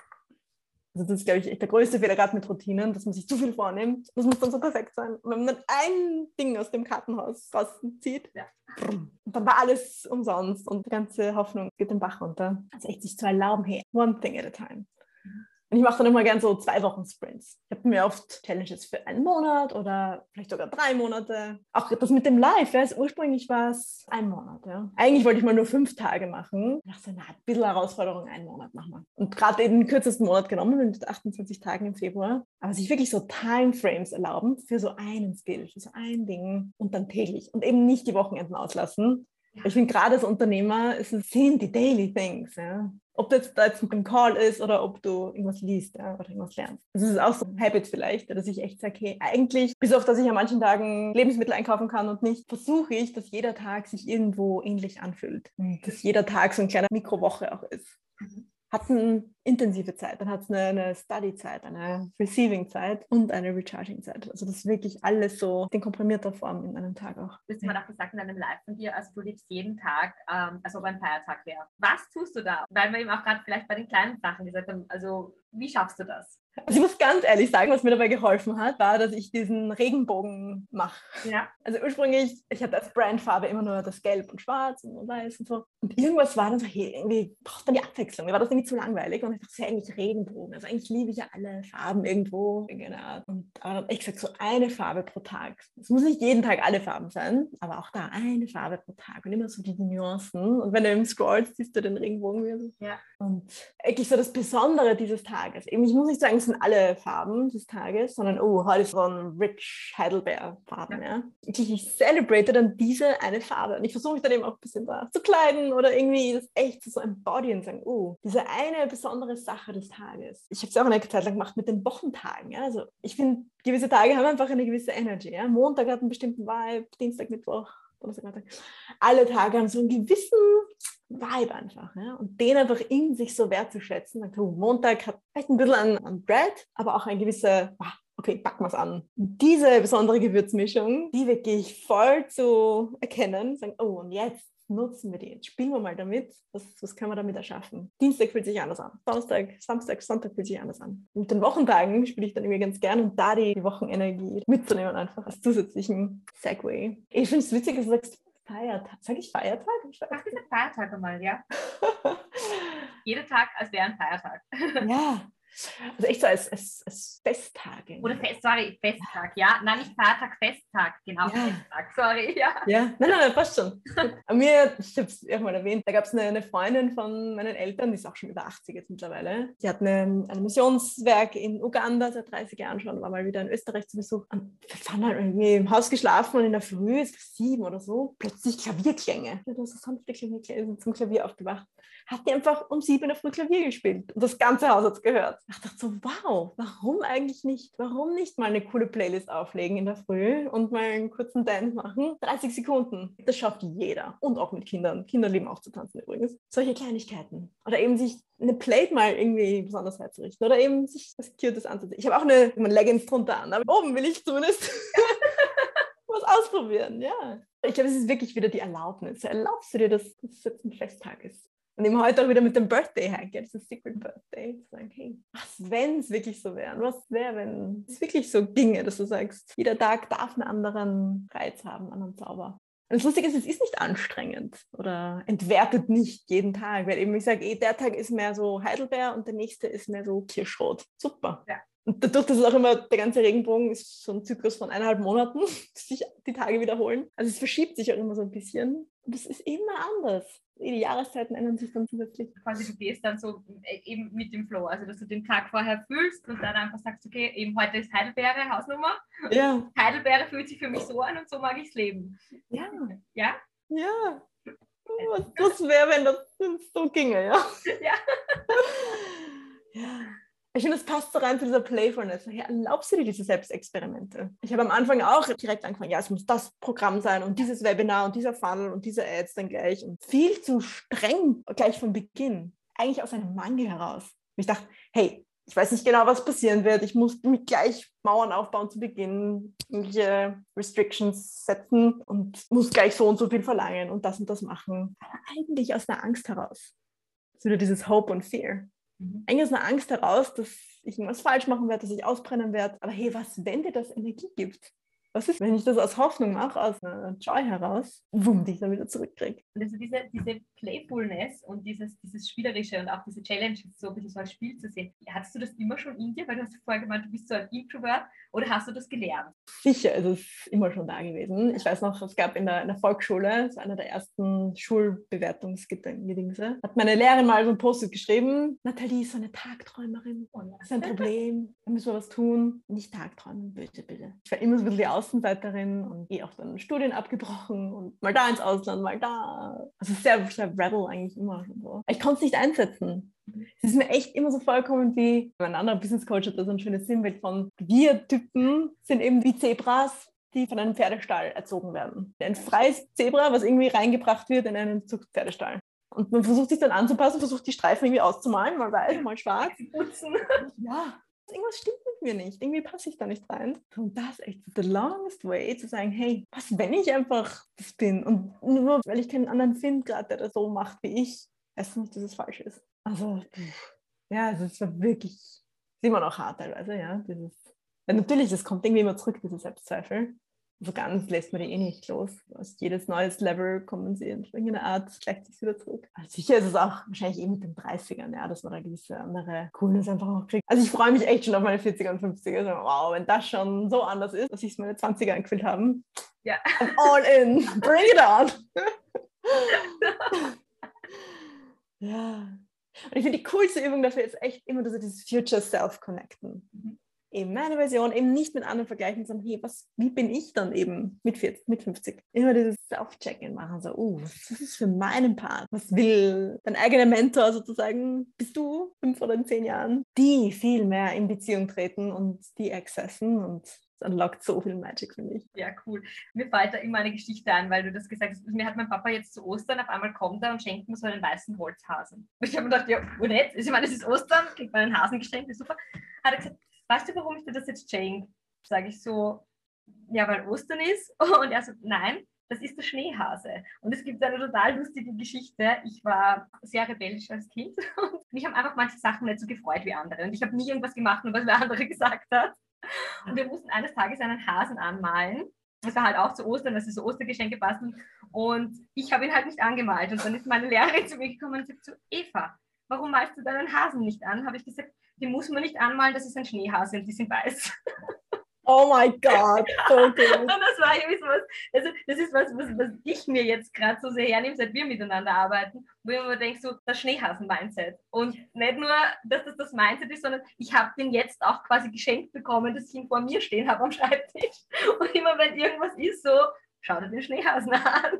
Also das ist, glaube ich, echt der größte Fehler gerade mit Routinen, dass man sich zu viel vornimmt. Das muss dann so perfekt sein. Und wenn man dann ein Ding aus dem Kartenhaus rauszieht, ja. Und dann war alles umsonst und die ganze Hoffnung geht den Bach runter. Also echt sich zu erlauben, hey, one thing at a time. Und ich mache dann immer gerne so zwei Wochen Sprints. Ich habe mir oft Challenges für einen Monat oder vielleicht sogar drei Monate. Auch das mit dem Live, ja, ursprünglich war es ein Monat. Ja. Eigentlich wollte ich mal nur fünf Tage machen. Ich dachte, na, ein bisschen Herausforderung, einen Monat machen wir. Und gerade eben den kürzesten Monat genommen, mit achtundzwanzig Tagen im Februar. Aber sich wirklich so Timeframes erlauben für so einen Skill, für so ein Ding und dann täglich. Und eben nicht die Wochenenden auslassen. Ich finde, gerade als Unternehmer ist es, sind die Daily Things. Ja. Ob das da jetzt ein Call ist oder ob du irgendwas liest, ja, oder irgendwas lernst. Das ist auch so ein Habit vielleicht, dass ich echt sage, hey, eigentlich, bis auf dass ich an manchen Tagen Lebensmittel einkaufen kann und nicht, versuche ich, dass jeder Tag sich irgendwo ähnlich anfühlt. Und dass jeder Tag so eine kleine Mikrowoche auch ist. Mhm. Hat eine intensive Zeit, dann hat es eine, eine Study-Zeit, eine Receiving-Zeit und eine Recharging-Zeit. Also das ist wirklich alles so in komprimierter Form in einem Tag auch. Du hast mal auch gesagt in einem Live von dir, also du lebst jeden Tag, ähm, als ob ein Feiertag wäre. Was tust du da? Weil wir eben auch gerade vielleicht bei den kleinen Sachen gesagt haben, also wie schaffst du das? Also ich muss ganz ehrlich sagen, was mir dabei geholfen hat, war, dass ich diesen Regenbogen mache. Ja. Also ursprünglich, ich hatte als Brandfarbe immer nur das Gelb und Schwarz und Weiß und so. Und irgendwas war dann so, hey, irgendwie braucht dann die Abwechslung. Mir war das irgendwie zu langweilig und ich dachte, ja, eigentlich Regenbogen. Also eigentlich liebe ich ja alle Farben irgendwo. Genau. Und aber dann, ich gesagt, so eine Farbe pro Tag. Es muss nicht jeden Tag alle Farben sein, aber auch da eine Farbe pro Tag und immer so die Nuancen. Und wenn du eben scrollst, siehst du den Regenbogen wieder. Ja. Und eigentlich so das Besondere dieses Tages. Eben, ich muss nicht sagen, es sind alle Farben des Tages, sondern, oh, heute ist so ein Rich Heidelbeer-Farben. Ja. Ja. Ich, ich celebrate dann diese eine Farbe. Und ich versuche mich dann eben auch ein bisschen da zu kleiden oder irgendwie das echt so embodyen und sagen, oh, diese eine besondere Sache des Tages. Ich habe es auch eine Zeit lang gemacht mit den Wochentagen. Ja. Also ich finde, gewisse Tage haben einfach eine gewisse Energy. Ja. Montag hat einen bestimmten Vibe, Dienstag, Mittwoch, Donnerstag, alle Tage haben so einen gewissen Vibe einfach, ja? Und den einfach in sich so wertzuschätzen. Oh, Montag hat vielleicht ein bisschen an, an Bread, aber auch ein gewisser, okay, packen wir es an. Diese besondere Gewürzmischung, die wirklich voll zu erkennen, sagen, oh, und jetzt nutzen wir die, jetzt spielen wir mal damit, was, was können wir damit erschaffen. Dienstag fühlt sich anders an, Donnerstag, Samstag, Sonntag fühlt sich anders an. Mit den Wochentagen spiele ich dann irgendwie ganz gern und da die, die Wochenenergie mitzunehmen, einfach als zusätzlichen Segway. Ich finde es witzig, dass du sagst, Feiertag. Sag ich Feiertag? Ich Sag diesen Feiertag einmal, ja. Jeder Tag, als wäre ein Feiertag. Ja. Also echt so als, als, als Festtage. Oder Fest, sorry, Festtag, ja. Nein, nicht Feiertag, Festtag. Genau, ja. Festtag, sorry, ja. Ja, nein, nein, nein, passt schon. An mir, ich habe es irgendwann erwähnt, da gab es eine, eine Freundin von meinen Eltern, die ist auch schon über achtzig jetzt mittlerweile. Die hat eine, ein Missionswerk in Uganda seit dreißig Jahren schon, war mal wieder in Österreich zu Besuch. Und wir haben halt irgendwie im Haus geschlafen und in der Früh, es war sieben oder so, plötzlich Klavierklänge. Da ist so sanfte Klavierklänge, zum Klavier aufgewacht. Hat die einfach um sieben in der Früh Klavier gespielt. Und das ganze Haus hat es gehört. Ich dachte so, wow, warum eigentlich nicht? Warum nicht mal eine coole Playlist auflegen in der Früh und mal einen kurzen Dance machen? dreißig Sekunden. Das schafft jeder. Und auch mit Kindern. Kinder lieben auch zu tanzen übrigens. Solche Kleinigkeiten. Oder eben sich eine Plate mal irgendwie besonders herzurichten. Oder eben sich was Cutes anzuziehen. Ich habe auch eine, eine Leggings drunter an. Aber oben will ich zumindest was ausprobieren. Ja. Ich glaube, es ist wirklich wieder die Erlaubnis. Erlaubst du dir, dass das jetzt ein Festtag ist? Und eben heute auch wieder mit dem Birthday-Hack, das ist Secret Birthday, zu sagen, hey, was, wenn es wirklich so wäre? Was wäre, wenn es wirklich so ginge, dass du sagst, jeder Tag darf einen anderen Reiz haben, einen anderen Zauber. Und das Lustige ist, es ist nicht anstrengend oder entwertet nicht jeden Tag, weil eben ich sage, eh, der Tag ist mehr so Heidelbeer und der nächste ist mehr so Kirschrot. Super. Ja. Und dadurch, dass es auch immer, der ganze Regenbogen ist so ein Zyklus von eineinhalb Monaten, dass sich die Tage wiederholen. Also es verschiebt sich auch immer so ein bisschen. Und es ist immer anders. Die Jahreszeiten ändern sich dann zusätzlich. Quasi du gehst dann so eben mit dem Flow, also dass du den Tag vorher fühlst und dann einfach sagst, okay, eben heute ist Heidelbeere, Hausnummer. Ja. Heidelbeere fühlt sich für mich so an und so mag ich es leben. Ja. Ja? Ja. Was, was wäre, wenn das so ginge, ja? Ja. Ja. Ich finde, das passt so rein zu dieser Playfulness. Ja, erlaubst du dir diese Selbstexperimente? Ich habe am Anfang auch direkt angefangen, ja, es muss das Programm sein und dieses Webinar und dieser Funnel und diese Ads dann gleich. Und viel zu streng gleich von Beginn. Eigentlich aus einem Mangel heraus. Ich dachte, hey, ich weiß nicht genau, was passieren wird. Ich muss mich gleich Mauern aufbauen zu Beginn, irgendwelche Restrictions setzen und muss gleich so und so viel verlangen und das und das machen. Aber eigentlich aus einer Angst heraus. Das ist wieder dieses Hope und Fear. Mhm. Eigentlich aus einer Angst heraus, dass ich irgendwas falsch machen werde, dass ich ausbrennen werde. Aber hey, was, wenn dir das Energie gibt? Was ist, wenn ich das aus Hoffnung mache, aus einer Joy heraus, wumm, dich dann wieder zurückkriege? Und also diese, diese Playfulness und dieses, dieses Spielerische und auch diese Challenge, so ein bisschen so als Spiel zu sehen, hattest du das immer schon in dir? Weil du hast vorher gemeint, du bist so ein Introvert, oder hast du das gelernt? Sicher, also es ist immer schon da gewesen. Ich weiß noch, es gab in der, in der Volksschule, das war einer der ersten Schulbewertungsgedingse, hat meine Lehrerin mal so ein Post geschrieben, Nathalie ist so eine Tagträumerin, das ist ein Problem, da müssen wir was tun. Nicht Tagträumen, bitte, bitte. Ich war immer so ein bisschen die Außenseiterin und eh auch dann Studien abgebrochen und mal da ins Ausland, mal da. Also sehr, sehr Rebel eigentlich immer schon so. Ich konnte es nicht einsetzen. Es ist mir echt immer so vollkommen wie, mein anderer Business Coach hat da so ein schönes Sinnbild von, wir Typen sind eben wie Zebras, die von einem Pferdestall erzogen werden. Ein freies Zebra, was irgendwie reingebracht wird in einen Zuchtpferdestall. Und man versucht sich dann anzupassen, versucht die Streifen irgendwie auszumalen, mal weiß, mal schwarz. Ja, irgendwas stimmt mit mir nicht. Irgendwie passe ich da nicht rein. Und das ist echt the longest way, zu sagen, hey, was, wenn ich einfach das bin? Und nur weil ich keinen anderen finde, gerade der das so macht wie ich, heißt nicht, dass es falsch ist. Also, ja, also es war wirklich, ist immer noch hart teilweise, ja. Dieses, ja, natürlich, das kommt irgendwie immer zurück, diese Selbstzweifel. So ganz lässt man die eh nicht los. Aus jedes neues Level kommen sie in irgendeine Art, gleicht sich wieder zurück. Also sicher ist es auch wahrscheinlich eh mit den dreißigern, ja, dass man da gewisse andere Coolness einfach auch kriegt. Also ich freue mich echt schon auf meine vierziger und fünfziger. Also, wow, wenn das schon so anders ist, dass sich meine zwanziger angefühlt haben. Ja. I'm all in. Bring it on. Ja. Und ich finde, die coolste Übung dafür ist echt immer so dieses Future Self Connecten. Mhm. Eben meine Version, eben nicht mit anderen vergleichen, sondern hey, was, wie bin ich dann eben mit vierzig, mit fünfzig? Immer dieses Self-Check-In machen, so, oh, was ist für meinen Part? Was will dein eigener Mentor sozusagen, bist du fünf oder in zehn Jahren? Die viel mehr in Beziehung treten und die accessen und das unlockt so viel Magic, finde ich. Ja, cool. Mir fällt da immer eine Geschichte ein, weil du das gesagt hast. Mir hat mein Papa jetzt zu Ostern, auf einmal kommt er und schenkt mir so einen weißen Holzhasen. Und ich habe mir gedacht, ja, wo nicht? Ich meine, es ist Ostern, kriegt man einen Hasen geschenkt, ist super. Hat er gesagt, weißt du, warum ich dir das jetzt schenke? Sage ich so, ja, weil Ostern ist. Und er so, nein, das ist der Schneehase. Und es gibt eine total lustige Geschichte. Ich war sehr rebellisch als Kind und mich haben einfach manche Sachen nicht so gefreut wie andere. Und ich habe nie irgendwas gemacht, nur was der andere gesagt hat. Und wir mussten eines Tages einen Hasen anmalen. Das war halt auch zu Ostern, dass sie so Ostergeschenke basteln. Und ich habe ihn halt nicht angemalt. Und dann ist meine Lehrerin zu mir gekommen und sagt so, Eva, warum malst du deinen Hasen nicht an? Habe ich gesagt, den muss man nicht anmalen, das ist ein Schneehase und die sind weiß. Oh mein Gott, so gut. Und das war irgendwie so was, also das ist was, was, was ich mir jetzt gerade so sehr hernehme, seit wir miteinander arbeiten, wo ich mir denke, so das Schneehasen-Mindset. Und nicht nur, dass das das Mindset ist, sondern ich habe den jetzt auch quasi geschenkt bekommen, dass ich ihn vor mir stehen habe am Schreibtisch. Und immer wenn irgendwas ist, so, schau dir den Schneehasen an.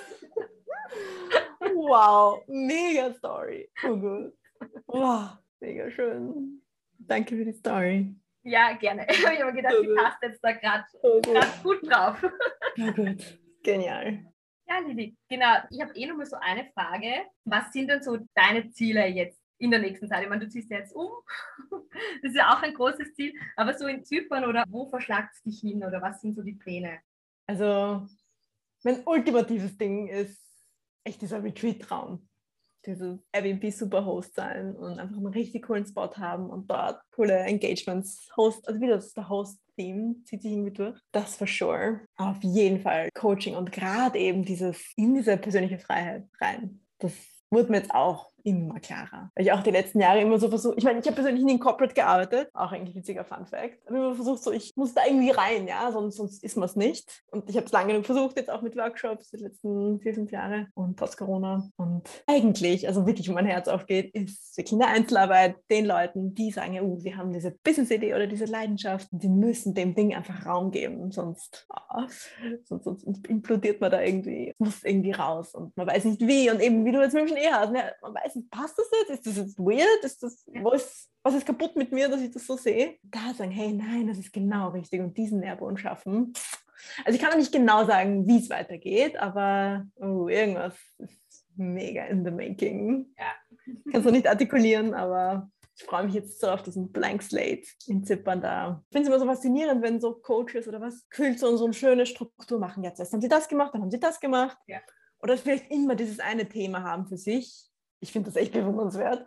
Wow, mega Story. So gut. Wow, mega schön. Danke für die Story. Ja, gerne. Ich habe mir gedacht, So die gut. passt jetzt da gerade So gut. gut drauf. So gut. Genial. Ja, Lili, genau. Ich habe eh noch mal so eine Frage. Was sind denn so deine Ziele jetzt in der nächsten Zeit? Ich meine, du ziehst ja jetzt um. Das ist ja auch ein großes Ziel. Aber so in Zypern oder wo verschlagt es dich hin? Oder was sind so die Pläne? Also, mein ultimatives Ding ist echt dieser Retreat-Traum. Dieses Airbnb-Superhost sein und einfach einen richtig coolen Spot haben und dort coole Engagements host, also wieder das Host-Theme zieht sich irgendwie durch. Das for sure. Auf jeden Fall Coaching und gerade eben dieses in diese persönliche Freiheit rein. Das wurde mir jetzt auch immer klarer. Weil ich auch die letzten Jahre immer so versucht, ich meine, ich habe persönlich nie in Corporate gearbeitet, auch eigentlich ein witziger Fun-Fact. Ich habe immer versucht, so, ich muss da irgendwie rein, ja, sonst, sonst ist man es nicht. Und ich habe es lange genug versucht, jetzt auch mit Workshops, die letzten vier, fünf Jahre und Post-Corona. Und eigentlich, also wirklich, wo mein Herz aufgeht, ist wirklich in der Einzelarbeit den Leuten, die sagen, ja, uh, sie haben diese Business-Idee oder diese Leidenschaft, und die müssen dem Ding einfach Raum geben, sonst, oh, sonst, sonst implodiert man da irgendwie, muss irgendwie raus und man weiß nicht wie. Und eben, wie du jetzt mit dem Schneehasen, ja, man weiß nicht, passt das jetzt? Ist das jetzt weird? Ist das, was, was ist kaputt mit mir, dass ich das so sehe? Da sagen, hey, nein, das ist genau richtig und diesen Nährboden schaffen. Also ich kann auch nicht genau sagen, wie es weitergeht, aber oh, irgendwas ist mega in the making. Ja. Kannst du nicht artikulieren, aber ich freue mich jetzt so auf diesen Blank Slate in Zypern da. Ich finde es immer so faszinierend, wenn so Coaches oder was gefühlt so, so eine schöne Struktur machen. Jetzt erst haben sie das gemacht, dann haben sie das gemacht. Ja. Oder vielleicht immer dieses eine Thema haben für sich. Ich finde das echt bewundernswert.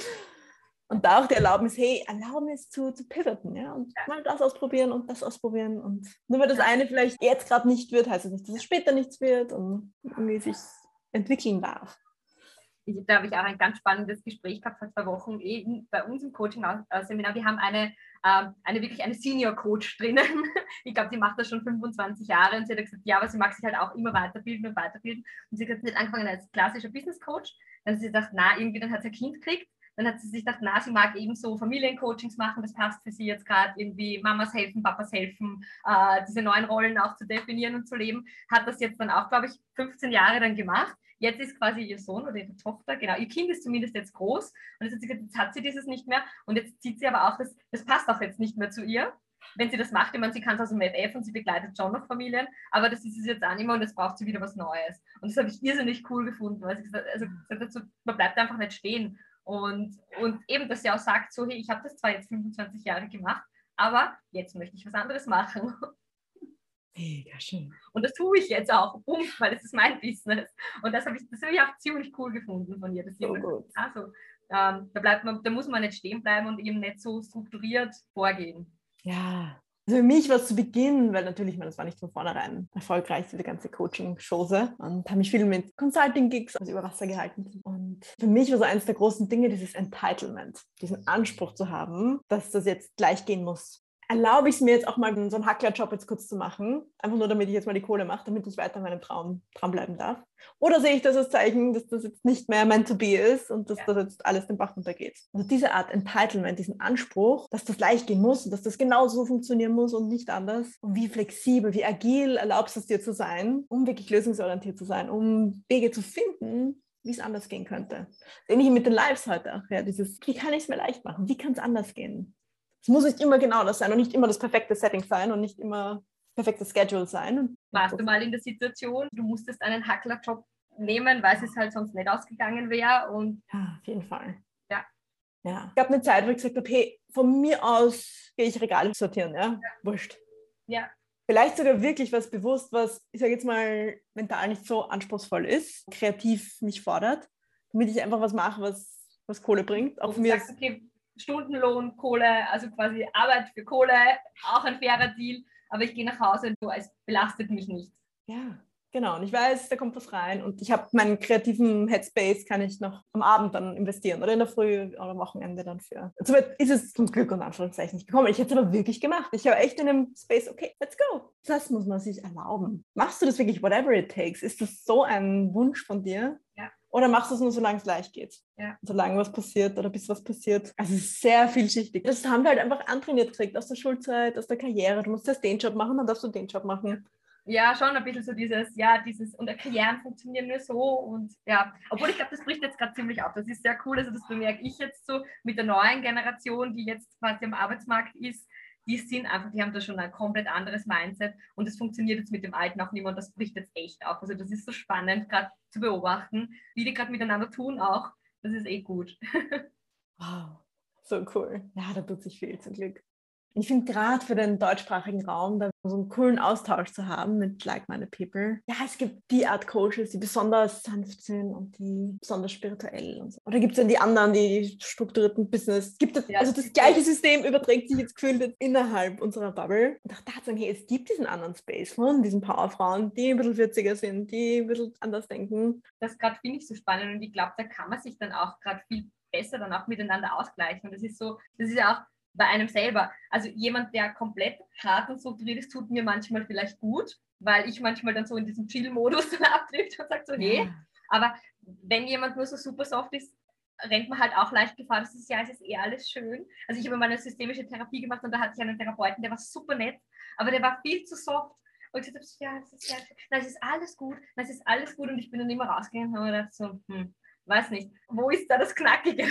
Und da auch die Erlaubnis, hey, Erlaubnis zu, zu pivoten, ja, und Ja. mal das ausprobieren und das ausprobieren. Und nur weil das eine vielleicht jetzt gerade nicht wird, heißt es nicht, dass es später nichts wird und irgendwie sich entwickeln darf. Ich, da habe ich auch ein ganz spannendes Gespräch gehabt vor zwei Wochen eh, in, bei uns im Coaching-Seminar. Wir haben eine, ähm, eine wirklich eine Senior-Coach drinnen. Ich glaube, die macht das schon fünfundzwanzig Jahre und sie hat gesagt, ja, aber sie mag sich halt auch immer weiterbilden und weiterbilden. Und sie hat nicht angefangen als klassischer Business-Coach. Dann hat sie gesagt, na, irgendwie, dann hat sie ein Kind gekriegt. Dann hat sie sich gedacht, na, sie mag eben so Familiencoachings machen, das passt für sie jetzt gerade irgendwie, Mamas helfen, Papas helfen, äh, diese neuen Rollen auch zu definieren und zu leben. Hat das jetzt dann auch, glaube ich, fünfzehn Jahre dann gemacht. Jetzt ist quasi ihr Sohn oder ihre Tochter, genau, ihr Kind ist zumindest jetzt groß und jetzt hat sie gesagt, jetzt hat sie dieses nicht mehr und jetzt sieht sie aber auch, das, das passt auch jetzt nicht mehr zu ihr, wenn sie das macht. Ich meine, sie kann es aus dem F F und sie begleitet schon noch Familien, aber das ist es jetzt auch nicht mehr und jetzt braucht sie wieder was Neues. Und das habe ich irrsinnig cool gefunden, weil sie gesagt, also gesagt hat, so, man bleibt einfach nicht stehen. Und, und eben, dass sie auch sagt, so, hey, ich habe das zwar jetzt fünfundzwanzig Jahre gemacht, aber jetzt möchte ich was anderes machen. Mega schön. Und das tue ich jetzt auch, um, weil es ist mein Business. Und das habe ich, das habe ich auch ziemlich cool gefunden von ihr. Dass So sie gut. also, ähm, da, bleibt man, da muss man nicht stehen bleiben und eben nicht so strukturiert vorgehen. Ja, also für mich war es zu Beginn, weil natürlich, ich meine, das war nicht von vornherein erfolgreich, diese ganze Coaching-Chose, und habe mich viel mit Consulting-Gigs also über Wasser gehalten. Und für mich war so eines der großen Dinge dieses Entitlement, diesen Anspruch zu haben, dass das jetzt gleich gehen muss. Erlaube ich es mir jetzt auch mal, so einen Hackler-Job jetzt kurz zu machen, einfach nur, damit ich jetzt mal die Kohle mache, damit ich weiter an meinem Traum dranbleiben darf? Oder sehe ich das als Zeichen, dass das jetzt nicht mehr meant to be ist und dass Ja. das jetzt alles den Bach runtergeht? Also diese Art Entitlement, diesen Anspruch, dass das leicht gehen muss und dass das genauso funktionieren muss und nicht anders. Und wie flexibel, wie agil erlaubst du es dir zu sein, um wirklich lösungsorientiert zu sein, um Wege zu finden, wie es anders gehen könnte. Ähnlich mit den Lives heute auch. Ja, dieses, wie kann ich es mir leicht machen? Wie kann es anders gehen? Es muss nicht immer genau das sein und nicht immer das perfekte Setting sein und nicht immer perfektes Schedule sein. Warst du mal in der Situation, du musstest einen Hackler-Job nehmen, weil es halt sonst nicht ausgegangen wäre und ja, auf jeden Fall. Ja. Ja. Es gab eine Zeit, wo ich gesagt habe, hey, von mir aus gehe ich Regale sortieren, ja? ja. Wurscht. Ja. Vielleicht sogar wirklich was bewusst, was, ich sage jetzt mal, mental nicht so anspruchsvoll ist, kreativ mich fordert, damit ich einfach was mache, was, was Kohle bringt. Auch Wo von du mir sagst, okay, Stundenlohn, Kohle, also quasi Arbeit für Kohle, auch ein fairer Deal, aber ich gehe nach Hause und so, es belastet mich nicht. Ja, genau. Und ich weiß, da kommt was rein und ich habe meinen kreativen Headspace, kann ich noch am Abend dann investieren oder in der Früh oder am Wochenende dann für. Somit ist es zum Glück und Anführungszeichen nicht gekommen. Ich hätte es aber wirklich gemacht. Ich war echt in einem Space, okay, let's go. Das muss man sich erlauben. Machst du das wirklich, whatever it takes? Ist das so ein Wunsch von dir? Ja. Oder machst du es nur, solange es leicht geht? Ja. Solange was passiert oder bis was passiert. Also es ist sehr vielschichtig. Das haben wir halt einfach antrainiert gekriegt aus der Schulzeit, aus der Karriere. Du musst erst den Job machen, dann darfst du den Job machen. Ja, schon ein bisschen so dieses, ja, dieses, und Karrieren funktionieren nur so und ja, obwohl ich glaube, das bricht jetzt gerade ziemlich auf. Das ist sehr cool, also das bemerke ich jetzt so mit der neuen Generation, die jetzt quasi am Arbeitsmarkt ist, die sind einfach, die haben da schon ein komplett anderes Mindset und das funktioniert jetzt mit dem Alten auch nicht mehr und das bricht jetzt echt auf. Also das ist so spannend, gerade zu beobachten, wie die gerade miteinander tun auch. Das ist eh gut. Wow, so cool. Ja, da tut sich viel zum Glück. Ich finde gerade für den deutschsprachigen Raum, da so einen coolen Austausch zu haben mit like-minded people. Ja, es gibt die Art Coaches, die besonders sanft sind und die besonders spirituell und so. Oder gibt es dann die anderen, die strukturierten Business. Gibt es, ja, also das gleiche System überträgt sich jetzt gefühlt innerhalb unserer Bubble. Und auch da zu sagen, hey, es gibt diesen anderen Space von diesen Powerfrauen, die ein bisschen vierziger sind, die ein bisschen anders denken. Das gerade finde ich so spannend und ich glaube, da kann man sich dann auch gerade viel besser dann auch miteinander ausgleichen. Und das ist so, das ist ja auch bei einem selber. Also jemand, der komplett hart und strukturiert ist, tut mir manchmal vielleicht gut, weil ich manchmal dann so in diesem Chill-Modus dann abtrifft und sagt so, hey. Ja. Aber wenn jemand nur so super soft ist, rennt man halt auch leicht Gefahr, das ist ja, es ist eh alles schön. Also ich habe mal eine systemische Therapie gemacht und da hatte ich einen Therapeuten, der war super nett, aber der war viel zu soft. Und ich dachte, ja, es ist ja schön. Na, es ist alles gut, na, es ist alles gut und ich bin dann immer rausgegangen und habe mir gedacht so, hm, weiß nicht, wo ist da das Knackige?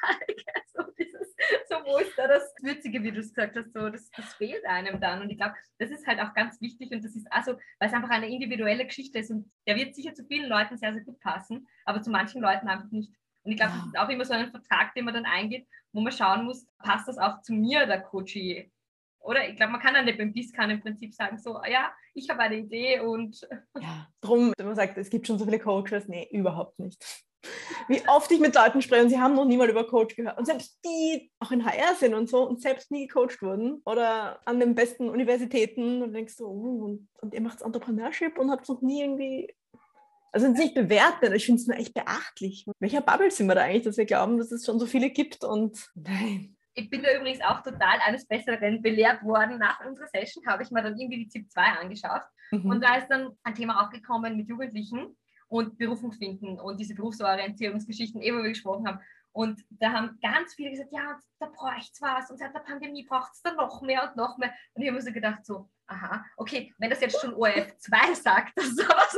so, dieses, so, wo ist da das Würzige, wie du es gesagt hast, so, das, das fehlt einem dann. Und ich glaube, das ist halt auch ganz wichtig und das ist also, weil es einfach eine individuelle Geschichte ist und der wird sicher zu vielen Leuten sehr, sehr gut passen, aber zu manchen Leuten einfach nicht. Und ich glaube, das ist auch immer so ein Vertrag, den man dann eingeht, wo man schauen muss, passt das auch zu mir, der Coachie? Oder ich glaube, man kann dann nicht beim Biscan im Prinzip sagen, so, ja, ich habe eine Idee und... Ja, drum, wenn man sagt, es gibt schon so viele Coaches, nee, überhaupt nicht. Wie oft ich mit Leuten spreche und sie haben noch nie mal über Coach gehört. Und selbst die auch in H R sind und so und selbst nie gecoacht wurden oder an den besten Universitäten und denkst so, oh, und, und ihr macht Entrepreneurship und habt noch nie irgendwie... Also es ist nicht bewertet, ich finde es nur echt beachtlich. Welcher Bubble sind wir da eigentlich, dass wir glauben, dass es schon so viele gibt und nein. Ich bin da übrigens auch total eines Besseren belehrt worden. Nach unserer Session habe ich mir dann irgendwie die Z I P zwei angeschaut mhm. und da ist dann ein Thema aufgekommen mit Jugendlichen und Berufung finden und diese Berufsorientierungsgeschichten, eben wie wir gesprochen haben. Und da haben ganz viele gesagt, ja, da bräuchte es was und seit der Pandemie braucht es dann noch mehr und noch mehr. Und ich habe mir so gedacht, so, aha, okay, wenn das jetzt schon O R F zwei sagt, dass sowas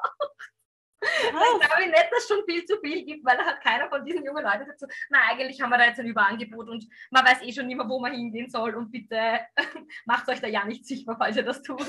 dann glaube ich nicht, dass es schon viel zu viel gibt, weil da hat keiner von diesen jungen Leuten gesagt, so, na eigentlich haben wir da jetzt ein Überangebot und man weiß eh schon nicht mehr, wo man hingehen soll und bitte macht euch da ja nicht sichtbar, falls ihr das tut.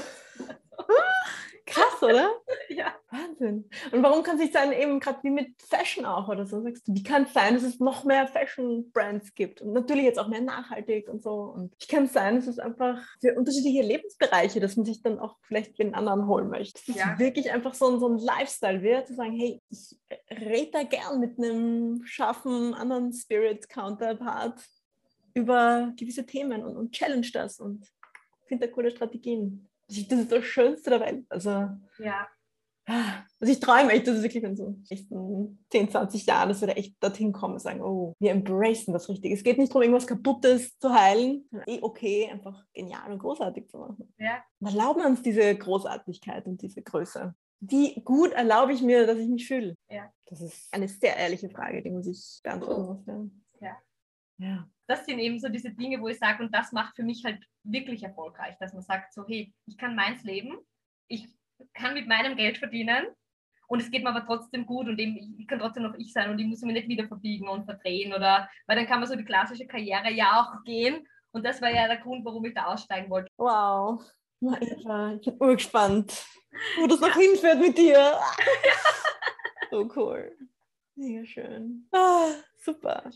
Krass, oder? Ja. Wahnsinn. Und warum kann es nicht sein, eben gerade wie mit Fashion auch oder so, sagst du, wie kann es sein, dass es noch mehr Fashion-Brands gibt und natürlich jetzt auch mehr nachhaltig und so. Und wie kann es sein, dass es einfach für unterschiedliche Lebensbereiche, dass man sich dann auch vielleicht den anderen holen möchte. Dass ja. es wirklich einfach so ein, so ein Lifestyle wird, zu sagen, hey, ich rede da gern mit einem scharfen anderen Spirit-Counterpart über gewisse Themen und, und challenge das und finde da coole Strategien. Das ist das Schönste der Welt. Also, ja. also ich träume echt, dass es wirklich in so nächsten zehn, zwanzig Jahren, dass wir da echt dorthin kommen und sagen, oh, wir embracen das richtig. Es geht nicht darum, irgendwas Kaputtes zu heilen, sondern eh okay, einfach genial und großartig zu machen. Ja. Und erlauben wir uns diese Großartigkeit und diese Größe. Wie gut erlaube ich mir, dass ich mich fühle? Ja. Das ist eine sehr ehrliche Frage, die man sich beantworten muss. Ja. Ja. Ja. Das sind eben so diese Dinge, wo ich sage, und das macht für mich halt wirklich erfolgreich, dass man sagt, so hey, ich kann meins leben, ich kann mit meinem Geld verdienen und es geht mir aber trotzdem gut und eben, ich kann trotzdem noch ich sein und ich muss mich nicht wieder verbiegen und verdrehen oder, weil dann kann man so die klassische Karriere ja auch gehen und das war ja der Grund, warum ich da aussteigen wollte. Wow, na Eva, ich bin urgespannt, wo das noch ja. hinführt mit dir. So cool. Mega schön. Ah, super.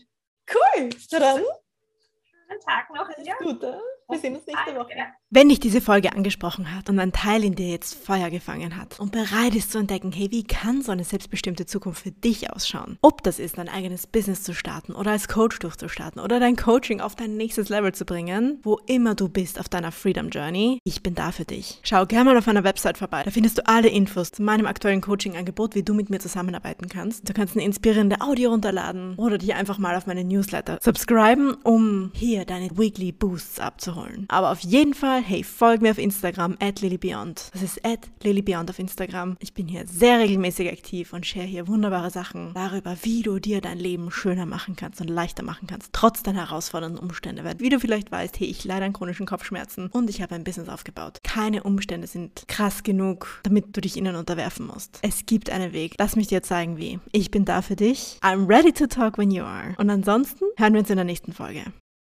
Cool. Na dann. Schönen Tag noch. Ja. Gute. Wir sehen uns nächste Woche. Wenn dich diese Folge angesprochen hat und ein Teil in dir jetzt Feuer gefangen hat und bereit ist zu entdecken, hey, wie kann so eine selbstbestimmte Zukunft für dich ausschauen? Ob das ist, dein eigenes Business zu starten oder als Coach durchzustarten oder dein Coaching auf dein nächstes Level zu bringen, wo immer du bist auf deiner Freedom Journey, ich bin da für dich. Schau gerne mal auf meiner Website vorbei. Da findest du alle Infos zu meinem aktuellen Coaching-Angebot, wie du mit mir zusammenarbeiten kannst. Du kannst eine inspirierende Audio runterladen oder dich einfach mal auf meine Newsletter subscriben, um hier deine Weekly Boosts abzuholen. Aber auf jeden Fall, hey, folg mir auf Instagram at lilybeyond. Das ist at lilybeyond auf Instagram. Ich bin hier sehr regelmäßig aktiv und share hier wunderbare Sachen darüber, wie du dir dein Leben schöner machen kannst und leichter machen kannst, trotz deiner herausfordernden Umstände. Weil, wie du vielleicht weißt, hey, ich leide an chronischen Kopfschmerzen und ich habe ein Business aufgebaut. Keine Umstände sind krass genug, damit du dich ihnen unterwerfen musst. Es gibt einen Weg. Lass mich dir zeigen, wie. Ich bin da für dich. I'm ready to talk when you are. Und ansonsten hören wir uns in der nächsten Folge.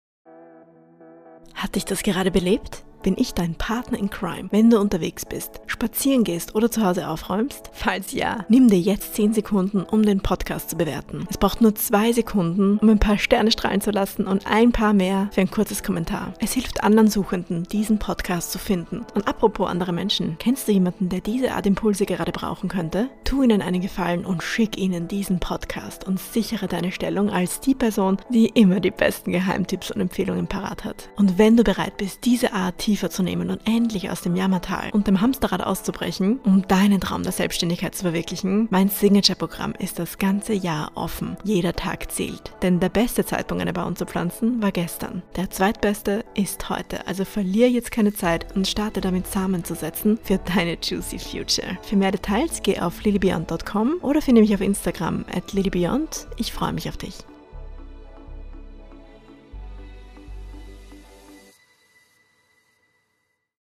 Hat dich das gerade belebt? Bin ich dein Partner in Crime, wenn du unterwegs bist, spazieren gehst oder zu Hause aufräumst? Falls ja, nimm dir jetzt zehn Sekunden, um den Podcast zu bewerten. Es braucht nur zwei Sekunden, um ein paar Sterne strahlen zu lassen und ein paar mehr für ein kurzes Kommentar. Es hilft anderen Suchenden, diesen Podcast zu finden. Und apropos andere Menschen, kennst du jemanden, der diese Art Impulse gerade brauchen könnte? Tu ihnen einen Gefallen und schick ihnen diesen Podcast und sichere deine Stellung als die Person, die immer die besten Geheimtipps und Empfehlungen parat hat. Und wenn du bereit bist, diese Art tiefer zu nehmen und endlich aus dem Jammertal und dem Hamsterrad auszubrechen, um deinen Traum der Selbstständigkeit zu verwirklichen, mein Signature-Programm ist das ganze Jahr offen. Jeder Tag zählt. Denn der beste Zeitpunkt, eine Baum zu pflanzen, war gestern. Der zweitbeste ist heute. Also verliere jetzt keine Zeit und starte damit, Samen zu setzen für deine juicy future. Für mehr Details geh auf lilybeyond punkt com oder finde mich auf Instagram at lilybeyond. Ich freue mich auf dich.